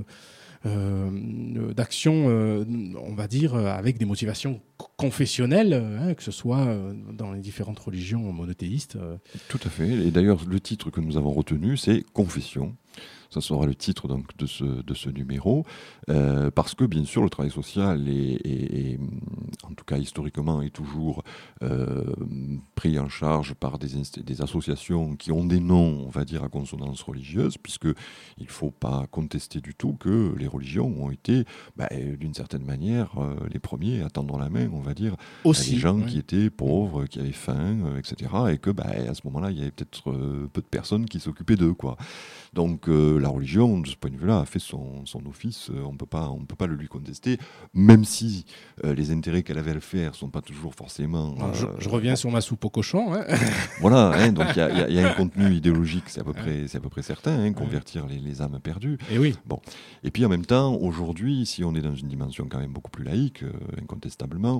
euh, d'actions, euh, on va dire, euh, avec des motivations co- confessionnelles, hein, que ce soit euh, dans les différentes religions monothéistes. euh. Tout à fait. Et d'ailleurs, le titre que nous avons retenu, c'est Confession. Ça sera le titre donc de ce, de ce numéro, euh, parce que bien sûr le travail social est, est- est, en tout cas historiquement, est toujours euh, pris en charge par des, inst- des associations qui ont des noms, on va dire, à consonance religieuse, puisque il ne faut pas contester du tout que les religions ont été, bah, d'une certaine manière, euh, les premiers à tendre la main, on va dire, Aussi, à des gens ouais. qui étaient pauvres, qui avaient faim, euh, et cetera, et que bah, à ce moment-là, il y avait peut-être euh, peu de personnes qui s'occupaient d'eux, quoi. Donc euh, la religion, de ce point de vue-là, a fait son, son office, euh, on ne peut pas le lui contester, même si euh, les intérêts qu'elle avait à le faire ne sont pas toujours forcément... Alors, je, euh, je reviens sur ma soupe au cochon. hein. Voilà, hein, donc il y, a- il y a- il y a un contenu idéologique, c'est à peu près, c'est à peu près certain, hein, convertir les, les âmes perdues. Et oui. Bon. Et puis en même temps, aujourd'hui, si on est dans une dimension quand même beaucoup plus laïque, euh, incontestablement,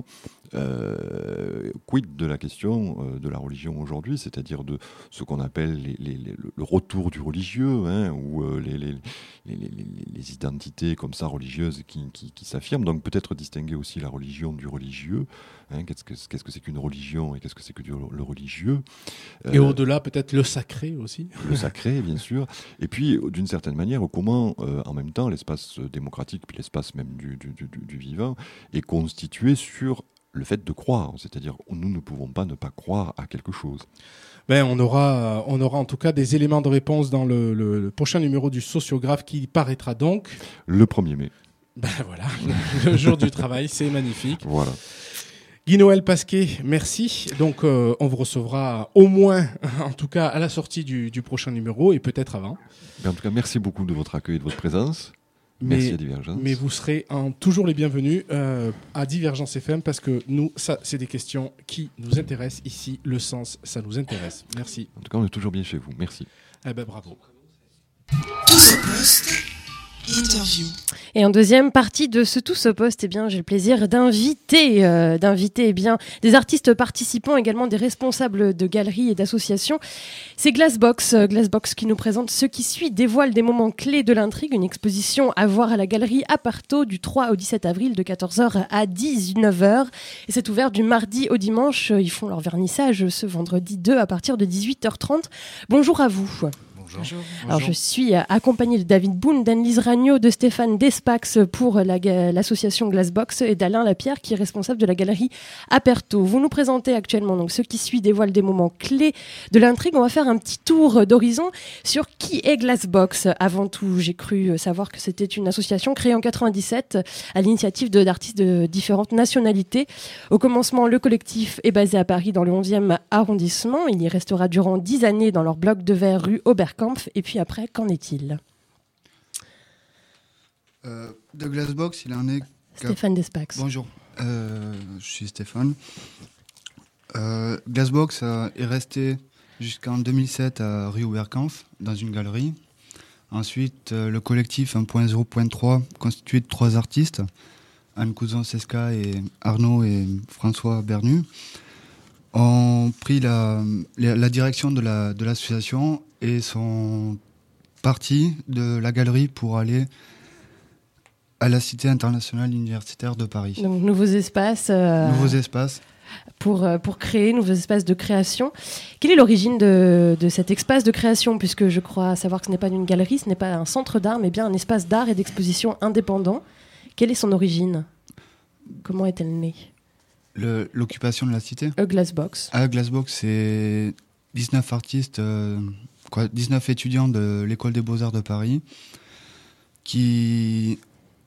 euh, quid de la question euh, de la religion aujourd'hui, c'est-à-dire de ce qu'on appelle les- les- les- le retour du religieux, hein, ou euh, les, les, les, les- les- les identités comme ça religieuses qui, qui, qui s'affirment. Donc peut-être distinguer aussi la religion du religieux. Hein, qu'est-ce que qu'est-ce que c'est qu'une religion et qu'est-ce que c'est que du, le religieux. Et Euh, au-delà, peut-être le sacré aussi. le sacré, bien sûr. Et puis, d'une certaine manière, comment, euh, en même temps, l'espace démocratique, puis l'espace même du, du, du, du vivant, est constitué sur le fait de croire. C'est-à-dire, nous ne pouvons pas ne pas croire à quelque chose. Ben, on aura, on aura en tout cas des éléments de réponse dans le, le- le prochain numéro du Sociographe qui paraîtra donc... Le premier mai. Ben voilà, le jour du travail, c'est magnifique. Voilà. Guy-Noël Pasquet, merci. Donc, euh, on vous recevra au moins, en tout cas, à la sortie du, du prochain numéro et peut-être avant. Mais en tout cas, merci beaucoup de votre accueil et de votre présence. Merci Mais- à Divergence. Mais vous serez en- toujours les bienvenus euh, à Divergence F M parce que nous, ça, c'est des questions qui nous intéressent ici. Le sens, ça nous intéresse. Merci. En tout cas, on est toujours bien chez vous. Merci. Eh ben, bravo. Tous au poste, interview. Et en deuxième partie de ce Tous au poste, eh bien, j'ai le plaisir d'inviter, euh, d'inviter eh bien, des artistes participants, également des responsables de galeries et d'associations. C'est Glassbox, euh, Glassbox qui nous présente Ce qui suit, dévoile des moments clés de l'intrigue, une exposition à voir à la galerie Aparto du trois au dix-sept avril de quatorze heures à dix-neuf heures. Et c'est ouvert du mardi au dimanche. Ils font leur vernissage ce vendredi deux à partir de dix-huit heures trente. Bonjour à vous. Bonjour. Bonjour. Alors je suis accompagnée de David Boone, d'Anne-Lise Ragnaud, de Stéphane Despax pour la, l'association Glassbox et d'Alain Lapierre qui est responsable de la galerie Aperto. Vous nous présentez actuellement, donc ce qui suit dévoile des moments clés de l'intrigue. On va faire un petit tour d'horizon sur qui est Glassbox. Avant tout, j'ai cru savoir que c'était une association créée en quatre-vingt-dix-sept à l'initiative de, d'artistes de différentes nationalités. Au commencement, le collectif est basé à Paris dans le onzième arrondissement. Il y restera durant dix années dans leur bloc de verre rue Oberkampf. Et puis après, qu'en est-il ? euh, De Glassbox, il en est... Stéphane Despax. Bonjour, euh, je suis Stéphane. Euh, Glassbox euh, est resté jusqu'en deux mille sept à rue Oberkampf, dans une galerie. Ensuite, euh, le collectif un point zéro point trois, constitué de trois artistes, Anne Couzon-Sesca et Arnaud et François Bernu, ont pris la, la, la direction de, la, de l'association et sont partis de la galerie pour aller à la Cité internationale universitaire de Paris. Donc, nouveaux espaces. Euh, nouveaux espaces. Pour, euh, pour créer nouveaux espaces de création. Quelle est l'origine de, de cet espace de création ? Puisque je crois savoir que ce n'est pas une galerie, ce n'est pas un centre d'art, mais bien un espace d'art et d'exposition indépendant. Quelle est son origine ? Comment est-elle née ? Le, l'occupation de la cité ? A Glassbox. A Glassbox, c'est dix-neuf artistes, euh, quoi, dix-neuf étudiants de l'École des Beaux-Arts de Paris qui...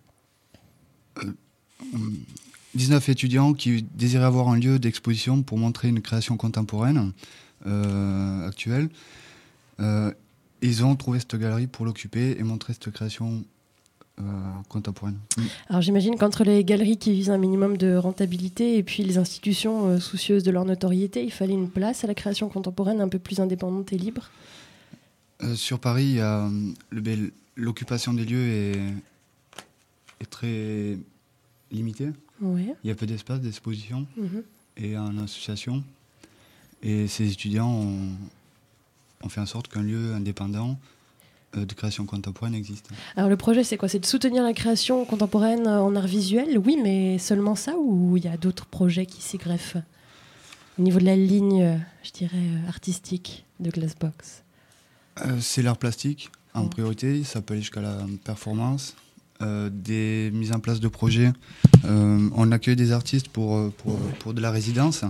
Euh, dix-neuf étudiants qui désiraient avoir un lieu d'exposition pour montrer une création contemporaine euh, actuelle. Euh, ils ont trouvé cette galerie pour l'occuper et montrer cette création euh, contemporaine. Mm. Alors j'imagine qu'entre les galeries qui visent un minimum de rentabilité et puis les institutions euh, soucieuses de leur notoriété, il fallait une place à la création contemporaine un peu plus indépendante et libre. Euh, sur Paris, il y a, le, l'occupation des lieux est, est très limitée. Ouais. Il y a peu d'espace d'exposition mmh. et en association. Et ces étudiants ont, ont fait en sorte qu'un lieu indépendant euh, de création contemporaine existe. Alors le projet, c'est quoi ? C'est de soutenir la création contemporaine en art visuel ? Oui, mais seulement ça, ou il y a d'autres projets qui s'y greffent au niveau de la ligne, je dirais, artistique de Glassbox ? euh, C'est l'art plastique en mmh. priorité. Ça peut aller jusqu'à la performance. Euh, des mises en place de projets. Euh, on accueille des artistes pour, pour, pour de la résidence.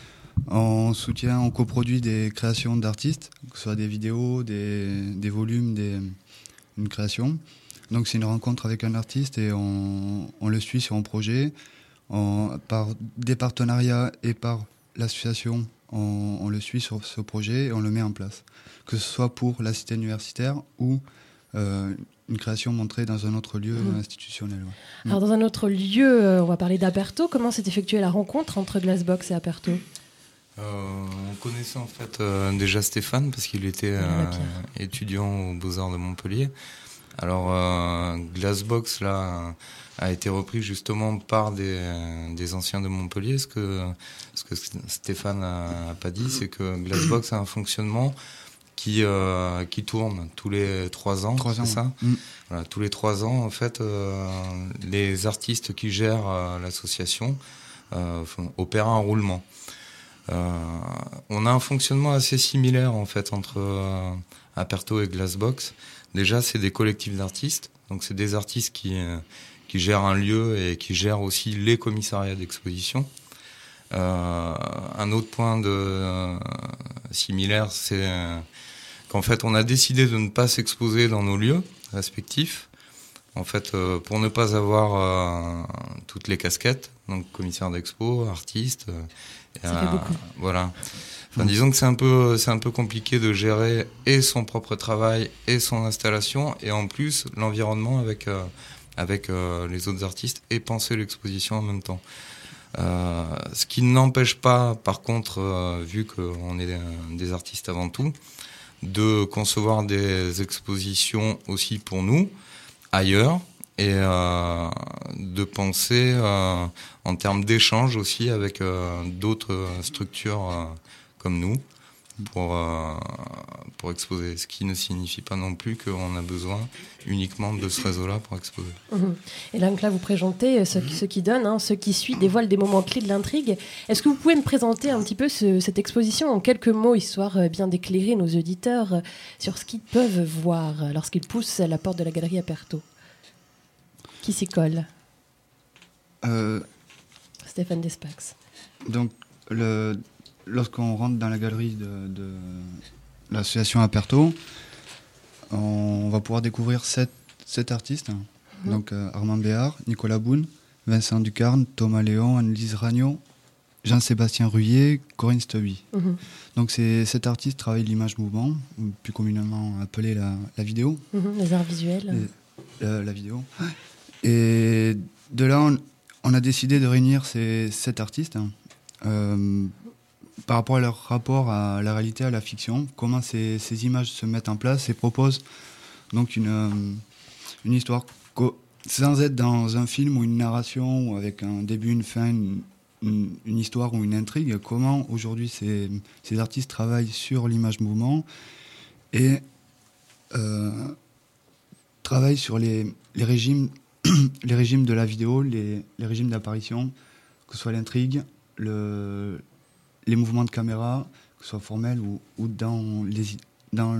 On soutient, on coproduit des créations d'artistes, que ce soit des vidéos, des, des volumes, des, une création. Donc c'est une rencontre avec un artiste et on, on le suit sur un projet. On, par des partenariats et par l'association, on, on le suit sur ce projet et on le met en place. Que ce soit pour la cité universitaire ou euh, une création montrée dans un autre lieu mmh. institutionnel. Ouais. Alors dans un autre lieu, euh, on va parler d'Aperto. Comment s'est effectuée la rencontre entre Glassbox et Aperto ? euh, On connaissait en fait euh, déjà Stéphane parce qu'il était euh, étudiant aux Beaux-Arts de Montpellier. Alors euh, Glassbox là a été repris justement par des, des anciens de Montpellier. Ce que, ce que Stéphane n'a pas dit, c'est que Glassbox a un fonctionnement qui euh, qui tourne tous les trois ans, trois c'est ans, ça ouais. Voilà, tous les trois ans, en fait, euh, les artistes qui gèrent euh, l'association euh, font, opèrent un roulement. Euh, on a un fonctionnement assez similaire en fait entre euh, Aperto et Glassbox. Déjà, c'est des collectifs d'artistes, donc c'est des artistes qui euh, qui gèrent un lieu et qui gèrent aussi les commissariats d'exposition. Euh, un autre point de euh, similaire, c'est euh, qu'en fait, on a décidé de ne pas s'exposer dans nos lieux respectifs, en fait, euh, pour ne pas avoir euh, toutes les casquettes, donc commissaire d'expo, artiste. Euh, Ça euh, fait beaucoup. Voilà. Enfin, disons que c'est un peu, c'est un peu compliqué de gérer et son propre travail et son installation, et en plus l'environnement avec euh, avec euh, les autres artistes et penser l'exposition en même temps. Euh, ce qui n'empêche pas, par contre, euh, vu qu'on est des artistes avant tout, de concevoir des expositions aussi pour nous, ailleurs, et euh, de penser euh, en termes d'échange aussi avec euh, d'autres structures euh, comme nous. pour, euh, pour exposer. Ce qui ne signifie pas non plus qu'on a besoin uniquement de ce réseau-là pour exposer. Mhm. Et donc là, vous présentez ce, qui- ce qui donne, hein, ce qui suit, dévoile des moments clés de l'intrigue. Est-ce que vous pouvez me présenter un petit peu ce- cette exposition en quelques mots, histoire euh, bien d'éclairer nos auditeurs euh, sur ce qu'ils peuvent voir euh, lorsqu'ils poussent la porte de la galerie Aperto? Qui s'y colle? Euh, Stéphane Despax. Donc, le, lorsqu'on rentre dans la galerie de, de l'association Aperto, on va pouvoir découvrir sept, sept artistes. Mhm. Donc, euh, Armand Béard, Nicolas Boune, Vincent Ducarne, Thomas Léon, Annelise Ragnaud, Jean-Sébastien Ruyer, Corinne Stubby. Mhm. Donc, ces sept artistes travaillent l'image mouvement, ou plus communément appelée la, la vidéo. Mhm, les arts visuels. Et, euh, la vidéo. Et de là, on, on a décidé de réunir ces sept artistes hein, euh, par rapport à leur rapport à la réalité, à la fiction, comment ces, ces images se mettent en place et proposent donc une, euh, une histoire co- sans être dans un film ou une narration ou avec un début, une fin, une, une, une histoire ou une intrigue. Comment aujourd'hui ces, ces artistes travaillent sur l'image mouvement et euh, travaillent sur les, les régimes les régimes de la vidéo, les, les régimes d'apparition, que ce soit l'intrigue, le, les mouvements de caméra, que ce soit formels ou, ou dans les... Dans,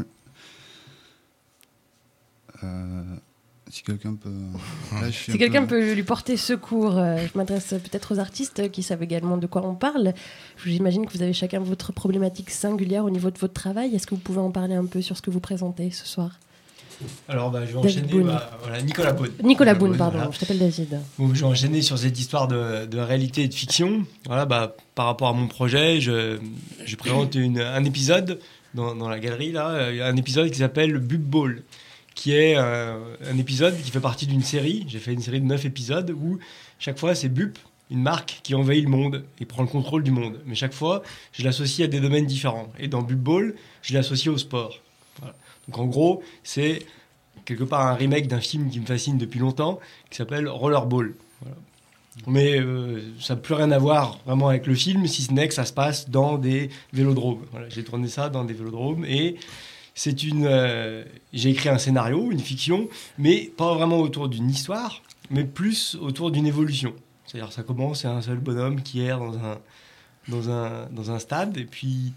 euh, si quelqu'un peut... Là, je suis Si un quelqu'un peu- peut lui porter secours, euh, je m'adresse peut-être aux artistes qui savent également de quoi on parle. J'imagine que vous avez chacun votre problématique singulière au niveau de votre travail. Est-ce que vous pouvez en parler un peu sur ce que vous présentez ce soir? Alors, bah, je vais David enchaîner. Boone. bah, voilà, Nicolas Boone. Nicolas Boone, pardon, voilà. je t'appelle David. Bon, je vais enchaîner sur cette histoire de, de réalité et de fiction. Voilà, bah, par rapport à mon projet, je, je présente une, un épisode dans, dans la galerie, là, euh, un épisode qui s'appelle Bub Ball, qui est euh, un épisode qui fait partie d'une série. J'ai fait une série de neuf épisodes où chaque fois c'est Bup, une marque qui envahit le monde et prend le contrôle du monde. Mais chaque fois, je l'associe à des domaines différents. Et dans Bub Ball, je l'associe au sport. Voilà. Donc en gros, c'est quelque part un remake d'un film qui me fascine depuis longtemps, qui s'appelle Rollerball. Voilà. Mais euh, ça n'a plus rien à voir vraiment avec le film, si ce n'est que ça se passe dans des vélodromes. Voilà, j'ai tourné ça dans des vélodromes et c'est une. Euh, j'ai écrit un scénario, une fiction, mais pas vraiment autour d'une histoire, mais plus autour d'une évolution. C'est-à-dire, ça commence, c'est un seul bonhomme qui erre dans un dans un dans un stade et puis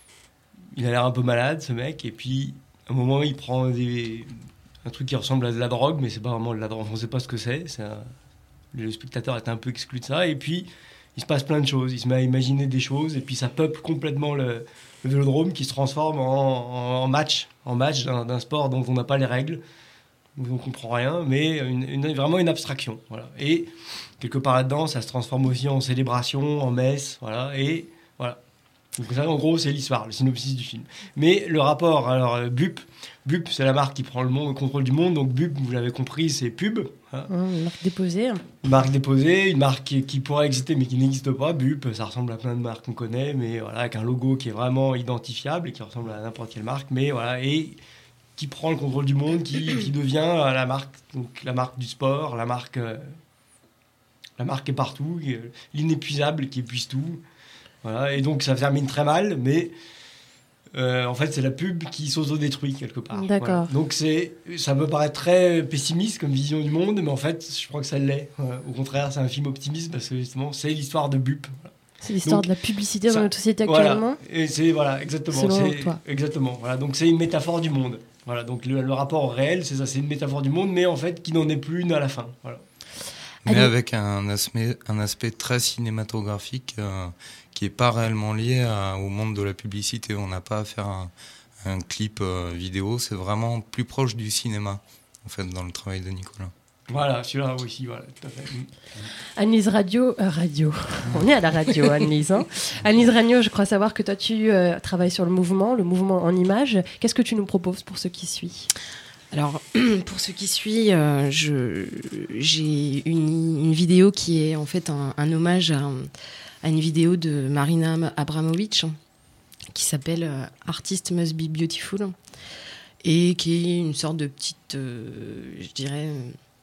il a l'air un peu malade, ce mec, et puis à un moment il prend des un truc qui ressemble à de la drogue, mais c'est pas vraiment de la drogue, on sait pas ce que c'est. c'est un... Le spectateur est un peu exclu de ça, et puis il se passe plein de choses. Il se met à imaginer des choses, et puis ça peuple complètement le, le vélodrome qui se transforme en, en, en match, en match d'un, d'un sport dont on n'a pas les règles, dont on comprend rien, mais une, une, vraiment une abstraction. Voilà. Et quelque part là-dedans, ça se transforme aussi en célébration, en messe, voilà, et voilà. Donc ça, en gros, c'est l'histoire, le synopsis du film. Mais le rapport, alors, euh, Bup, Bup, c'est la marque qui prend le, monde, le contrôle du monde. Donc Bup, vous l'avez compris, c'est pub. Hein. Une marque déposée. Une marque déposée, une marque qui, qui pourrait exister mais qui n'existe pas. Bup, ça ressemble à plein de marques qu'on connaît, mais voilà, avec un logo qui est vraiment identifiable et qui ressemble à n'importe quelle marque. Mais voilà, et qui prend le contrôle du monde, qui, qui devient la marque, donc la marque du sport, la marque, euh, la marque qui est partout, qui est l'inépuisable qui épuise tout. Voilà, et donc ça termine très mal, mais euh, en fait c'est la pub qui s'auto-détruit quelque part. D'accord. Voilà. Donc c'est, ça me paraît très pessimiste comme vision du monde, mais en fait je crois que ça l'est. Voilà. Au contraire, c'est un film optimiste parce que justement c'est l'histoire de Bup. Voilà. C'est l'histoire Donc, de la publicité dans ça, notre société voilà. actuellement. Et c'est voilà exactement. Selon c'est, toi. Exactement. Voilà. Donc c'est une métaphore du monde. Voilà. Donc le, le rapport au réel, c'est ça, c'est une métaphore du monde, mais en fait qui n'en est plus une à la fin. Voilà. Mais Allez. avec un aspect, un aspect très cinématographique euh, qui n'est pas réellement lié à- au monde de la publicité. On n'a pas à faire un, un clip euh, vidéo, c'est vraiment plus proche du cinéma, en fait, dans le travail de Nicolas. Voilà, celui-là aussi, voilà, tout à fait. Annelise Radio, euh, radio. On est à la radio, Annelise. Hein. Annelise Ragnaud, je crois savoir que toi tu euh, travailles sur le mouvement, le mouvement en images. Qu'est-ce que tu nous proposes pour ce qui suit ? Alors, pour ce qui suit, euh, je, j'ai une, une vidéo qui est en fait un, un hommage à, à une vidéo de Marina Abramovic qui s'appelle euh, Artist Must Be Beautiful et qui est une sorte de petite, euh, je dirais,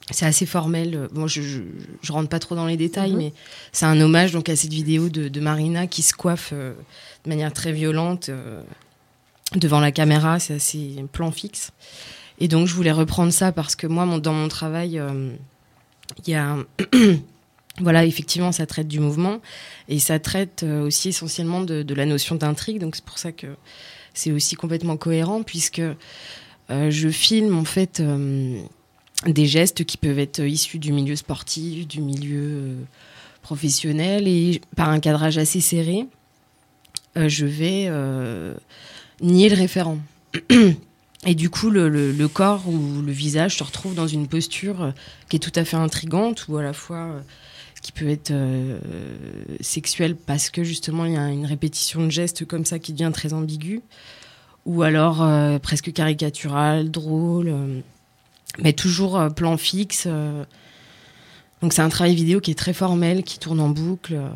c'est assez formel. Bon, je, je, je rentre pas trop dans les détails, Mhm. mais c'est un hommage donc à cette vidéo de, de Marina qui se coiffe euh, de manière très violente euh, devant la caméra. C'est assez un plan fixe. Et donc, je voulais reprendre ça parce que moi, mon, dans mon travail, euh, il y a... Voilà, effectivement, ça traite du mouvement et ça traite euh, aussi essentiellement de, de la notion d'intrigue. Donc, c'est pour ça que c'est aussi complètement cohérent puisque euh, je filme en fait euh, des gestes qui peuvent être issus du milieu sportif, du milieu euh, professionnel et par un cadrage assez serré, euh, je vais euh, nier le référent. Et du coup, le, le, le corps ou le visage se retrouve dans une posture euh, qui est tout à fait intrigante ou à la fois... Euh, qui peut être euh, sexuel parce que justement il y a une répétition de gestes comme ça qui devient très ambiguë ou alors euh, presque caricatural, drôle, euh, mais toujours euh, plan fixe. Euh. Donc c'est un travail vidéo qui est très formel, qui tourne en boucle. Euh.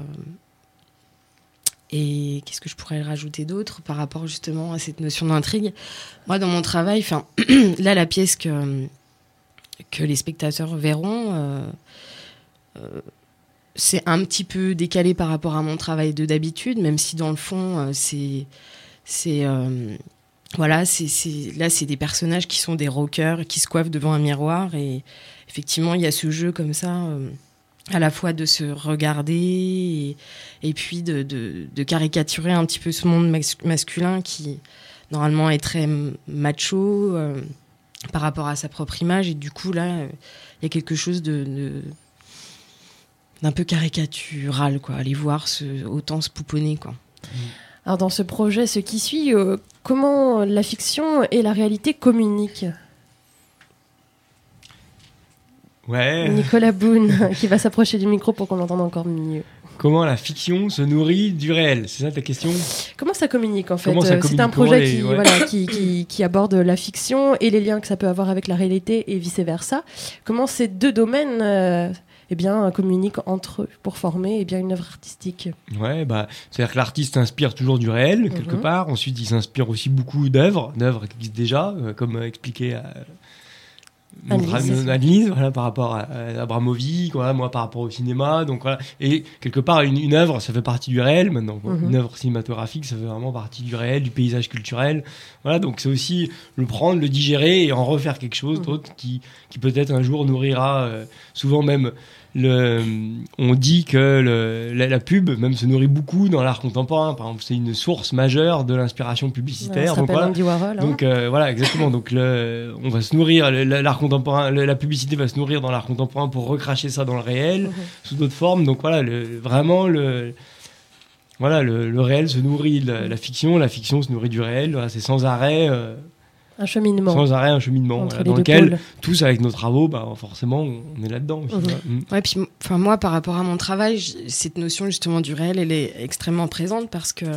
Et qu'est-ce que je pourrais rajouter d'autre par rapport justement à cette notion d'intrigue ? Moi dans mon travail, enfin là la pièce que, que les spectateurs verront... Euh, euh, c'est un petit peu décalé par rapport à mon travail de d'habitude, même si dans le fond, euh, c'est, c'est, euh, voilà, c'est, c'est, là, c'est des personnages qui sont des rockers, qui se coiffent devant un miroir. Et effectivement, il y a ce jeu comme ça, euh, à la fois de se regarder et, et puis de, de, de caricaturer un petit peu ce monde mas- masculin qui, normalement, est très macho euh, par rapport à sa propre image. Et du coup, là, il euh, y a quelque chose de... de d'un peu caricatural, quoi. Aller voir ce, autant se pouponner, quoi. Alors dans ce projet, ce qui suit, euh, comment la fiction et la réalité communiquent ? Ouais. Nicolas Boone, qui va s'approcher du micro pour qu'on l'entende encore mieux. Comment la fiction se nourrit du réel ? C'est ça ta question ? Comment ça communique en fait ? Comment ça Euh, C'est communique ? un projet Comment les- qui, ouais. voilà, qui, qui, qui aborde la fiction et les liens que ça peut avoir avec la réalité et vice-versa. Comment ces deux domaines euh, eh bien, communiquent entre eux pour former eh bien, une œuvre artistique ? Ouais, bah, c'est-à-dire que l'artiste s'inspire toujours du réel, quelque Mhm. part. Ensuite, il s'inspire aussi beaucoup d'œuvres, d'œuvres qui existent déjà, euh, comme euh, expliqué à Annelise. Annelise, voilà, par rapport à, à Abramovic, voilà, moi par rapport au cinéma. Donc, voilà. Et quelque part, une, une œuvre, ça fait partie du réel maintenant. quoi. Mhm. Une œuvre cinématographique, ça fait vraiment partie du réel, du paysage culturel. Voilà, donc c'est aussi le prendre, le digérer et en refaire quelque chose d'autre qui, qui peut-être un jour nourrira, euh, souvent même... Le, on dit que le, la, la pub même se nourrit beaucoup dans l'art contemporain. Par exemple, c'est une source majeure de l'inspiration publicitaire. Ouais, ça donc s'appelle voilà, Andy Warhol, hein. donc euh, voilà, exactement. Donc le, on va se nourrir, le- l'art contemporain, le- la publicité va se nourrir dans l'art contemporain pour recracher ça dans le réel Mhm. sous d'autres formes. Donc voilà, le, vraiment le voilà le, le réel se nourrit de la, la fiction, la fiction se nourrit du réel. Voilà, c'est sans arrêt. Euh, Un cheminement. Sans arrêt, un cheminement Entre voilà, les dans deux lequel, pôles. tous avec nos travaux, bah, forcément, on est là-dedans. aussi, Mhm. voilà. Mm. Ouais, puis enfin moi par rapport à mon travail, j- cette notion justement du réel, elle est extrêmement présente parce que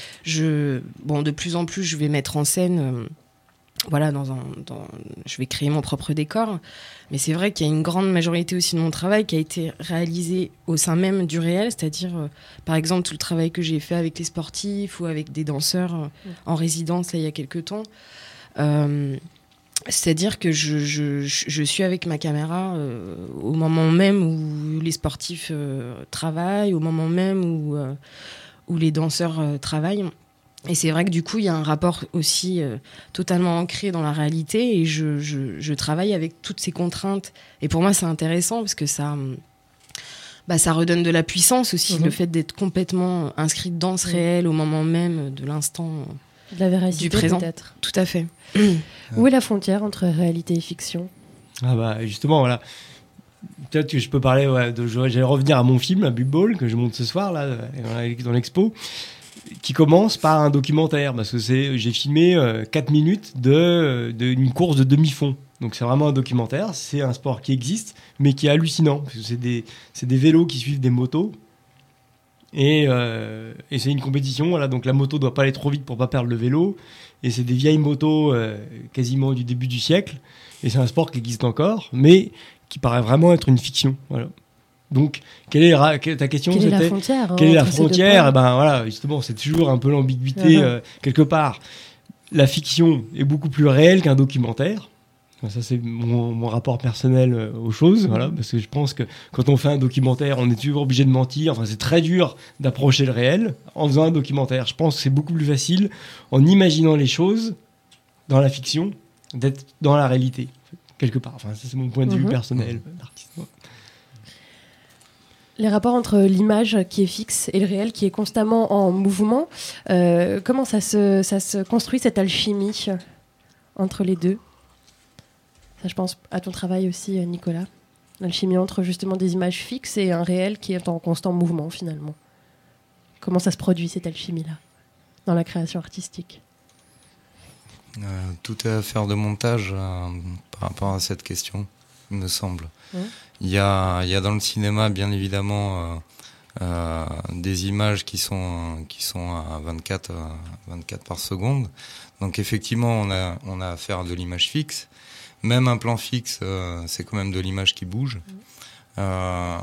je bon de plus en plus je vais mettre en scène euh, voilà dans un dans, je vais créer mon propre décor, mais c'est vrai qu'il y a une grande majorité aussi de mon travail qui a été réalisé au sein même du réel, c'est-à-dire euh, par exemple tout le travail que j'ai fait avec les sportifs ou avec des danseurs euh, en résidence là, il y a quelques temps. Euh, C'est-à-dire que je, je, je je suis avec ma caméra euh, au moment même où les sportifs euh, travaillent, au moment même où, euh, où les danseurs euh, travaillent. Et c'est vrai que du coup, il y a un rapport aussi euh, totalement ancré dans la réalité et je, je, je travaille avec toutes ces contraintes. Et pour moi, c'est intéressant parce que ça, bah, ça redonne de la puissance aussi, Mhm. le fait d'être complètement inscrit dans ce Mhm. réel au moment même de l'instant. De la véracité, du présent. peut-être. Tout à fait. Où est la frontière entre réalité et fiction ? Ah bah justement, voilà. Peut-être que je peux parler, ouais, de, je- j'allais revenir à mon film, à Bug Ball, que je monte ce soir, là, dans la- dans l'expo, qui commence par un documentaire, parce que c'est, j'ai filmé euh, quatre minutes de, de, d'une course de demi-fond. Donc c'est vraiment un documentaire, c'est un sport qui existe, mais qui est hallucinant, parce que c'est des, c'est des vélos qui suivent des motos, et, euh, et c'est une compétition, voilà, donc la moto doit pas aller trop vite pour pas perdre le vélo, et c'est des vieilles motos euh, quasiment du début du siècle, et c'est un sport qui existe encore, mais qui paraît vraiment être une fiction, voilà. Donc, quelle est ra- quelle- ta question Quelle est la c'était frontière, hein, Quelle est la entre ces deux frontière points Eh ben voilà, justement, c'est toujours un peu l'ambiguïté Uh-huh. euh, quelque part. La fiction est beaucoup plus réelle qu'un documentaire. Enfin, ça, c'est mon, mon rapport personnel euh, aux choses, voilà, parce que je pense que quand on fait un documentaire, on est toujours obligé de mentir. Enfin, c'est très dur d'approcher le réel en faisant un documentaire. Je pense que c'est beaucoup plus facile, en imaginant les choses dans la fiction, d'être dans la réalité, quelque part. Enfin, ça, c'est mon point de vue Mhm. personnel d'artiste. Ouais. Les rapports entre l'image qui est fixe et le réel qui est constamment en mouvement, euh, comment ça se, ça se construit cette alchimie entre les deux? Ça, je pense à ton travail aussi, euh, Nicolas. L'alchimie entre justement des images fixes et un réel qui est en constant mouvement finalement. Comment ça se produit cette alchimie-là dans la création artistique? Euh, tout est affaire de montage euh, par rapport à cette question, il me semble. Mmh. Il y a, il y a dans le cinéma, bien évidemment, euh, euh, des images qui sont, qui sont à vingt-quatre, euh, vingt-quatre par seconde. Donc effectivement, on a, on a affaire à de l'image fixe. Même un plan fixe, euh, c'est quand même de l'image qui bouge. Mmh. Euh,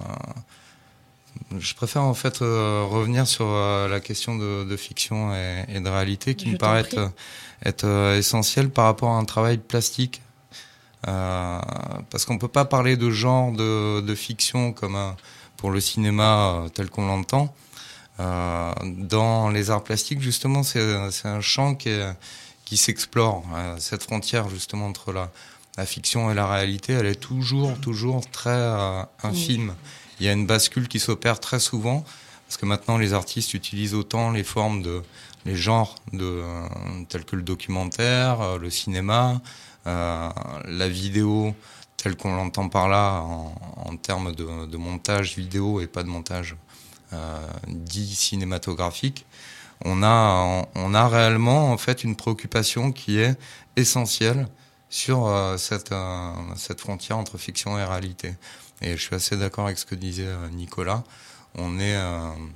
je préfère en fait euh, revenir sur euh, la question de, de fiction et, et de réalité qui Je me t'en paraît prie. être, être euh, essentielle par rapport à un travail plastique. Euh, parce qu'on peut pas parler de genre de, de fiction comme un, pour le cinéma euh, tel qu'on l'entend. Euh, dans les arts plastiques, justement, c'est, c'est un champ qui, est, qui s'explore. Euh, cette frontière justement entre la, la fiction et la réalité, elle est toujours, toujours très euh, infime. Il y a une bascule qui s'opère très souvent, parce que maintenant les artistes utilisent autant les formes de, les genres de, euh, tels que le documentaire, euh, le cinéma, euh, la vidéo, telle qu'on l'entend par là en, en termes de, de montage vidéo et pas de montage euh, dit cinématographique. On a, on a réellement en fait une préoccupation qui est essentielle sur euh, cette, euh, cette frontière entre fiction et réalité. Et je suis assez d'accord avec ce que disait euh, Nicolas. On est, euh,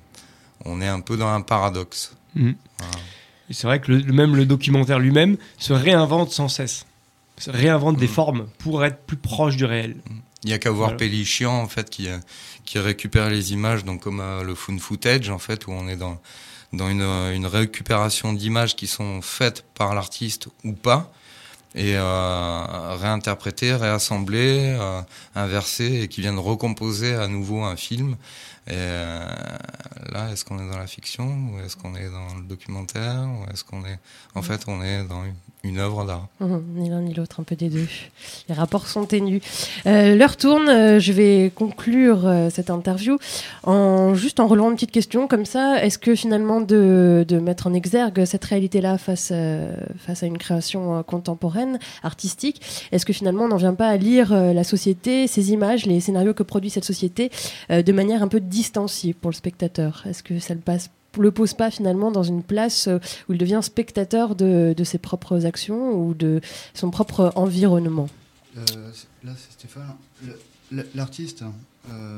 on est un peu dans un paradoxe. Mmh. Voilà. Et c'est vrai que le, même le documentaire lui-même se réinvente sans cesse. Se réinvente mmh. des formes pour être plus proche du réel. Il n'y a qu'à voir Voilà. Pélichian, en fait, qui, euh, qui récupère les images, donc comme euh, le found footage, en fait, où on est dans, dans une, une récupération d'images qui sont faites par l'artiste ou pas, et euh, réinterprétées, réassemblées, euh, inversées, et qui viennent recomposer à nouveau un film. Et euh, là, est-ce qu'on est dans la fiction, ou est-ce qu'on est dans le documentaire, ou est-ce qu'on est... En fait, on est dans une, une œuvre d'art. Mmh, ni l'un ni l'autre, un peu des deux. Les rapports sont ténus. Euh, l'heure tourne, euh, je vais conclure euh, cette interview en juste en relevant une petite question comme ça. Est-ce que finalement de, de mettre en exergue cette réalité-là face, euh, face à une création euh, contemporaine, artistique, est-ce que finalement on n'en vient pas à lire euh, la société, ces images, les scénarios que produit cette société euh, de manière un peu distanciée pour le spectateur? Est-ce que ça le passe le pose pas finalement dans une place où il devient spectateur de, de ses propres actions ou de son propre environnement? Euh, là, c'est Stéphane. Le- L'artiste, euh,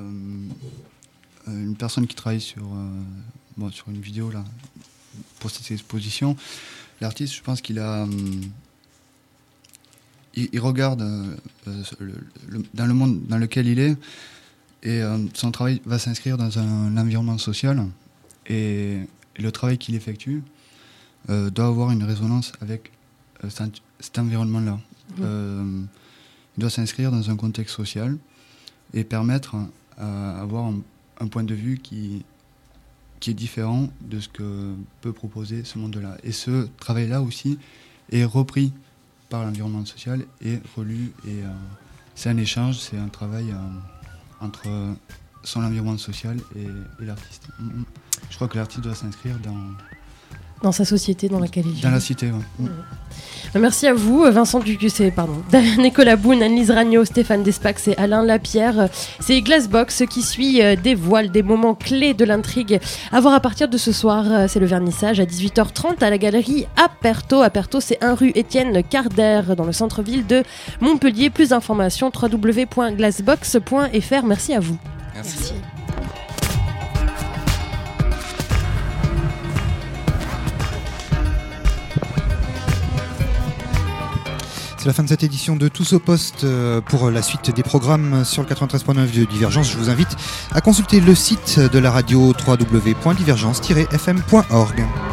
une personne qui travaille sur, euh, bon, sur une vidéo là, pour cette exposition, l'artiste, je pense qu'il a... hum, il, il regarde euh, le, le- dans le monde dans lequel il est, et euh, son travail va s'inscrire dans un, un environnement social. Et, et le travail qu'il effectue euh, doit avoir une résonance avec euh, cet, cet environnement-là. Mmh. Euh, il doit s'inscrire dans un contexte social et permettre à avoir un, un point de vue qui, qui est différent de ce que peut proposer ce monde-là. Et ce travail-là aussi est repris par l'environnement social et relu. Et euh, c'est un échange, c'est un travail euh, entre son environnement social et, et l'artiste. Mmh. Je crois que l'artiste doit s'inscrire dans... Dans sa société dans laquelle il vit. Dans la cité, oui. Mmh. Merci à vous, Vincent Ducussé, pardon, Nicolas Boone, Anne-Lise Ragnot, Stéphane Despax et Alain Lapierre. C'est Glassbox qui suit dévoile des moments clés de l'intrigue. À voir à partir de ce soir, c'est le vernissage à dix-huit heures trente à la galerie Aperto. Aperto, c'est un rue Étienne Carder dans le centre-ville de Montpellier. Plus d'informations, w w w point glassbox point f r. Merci à vous. Merci. Merci. C'est la fin de cette édition de Tous au Poste. Pour la suite des programmes sur le quatre-vingt-treize point neuf de Divergence, je vous invite à consulter le site de la radio w w w point divergence tiret f m point org.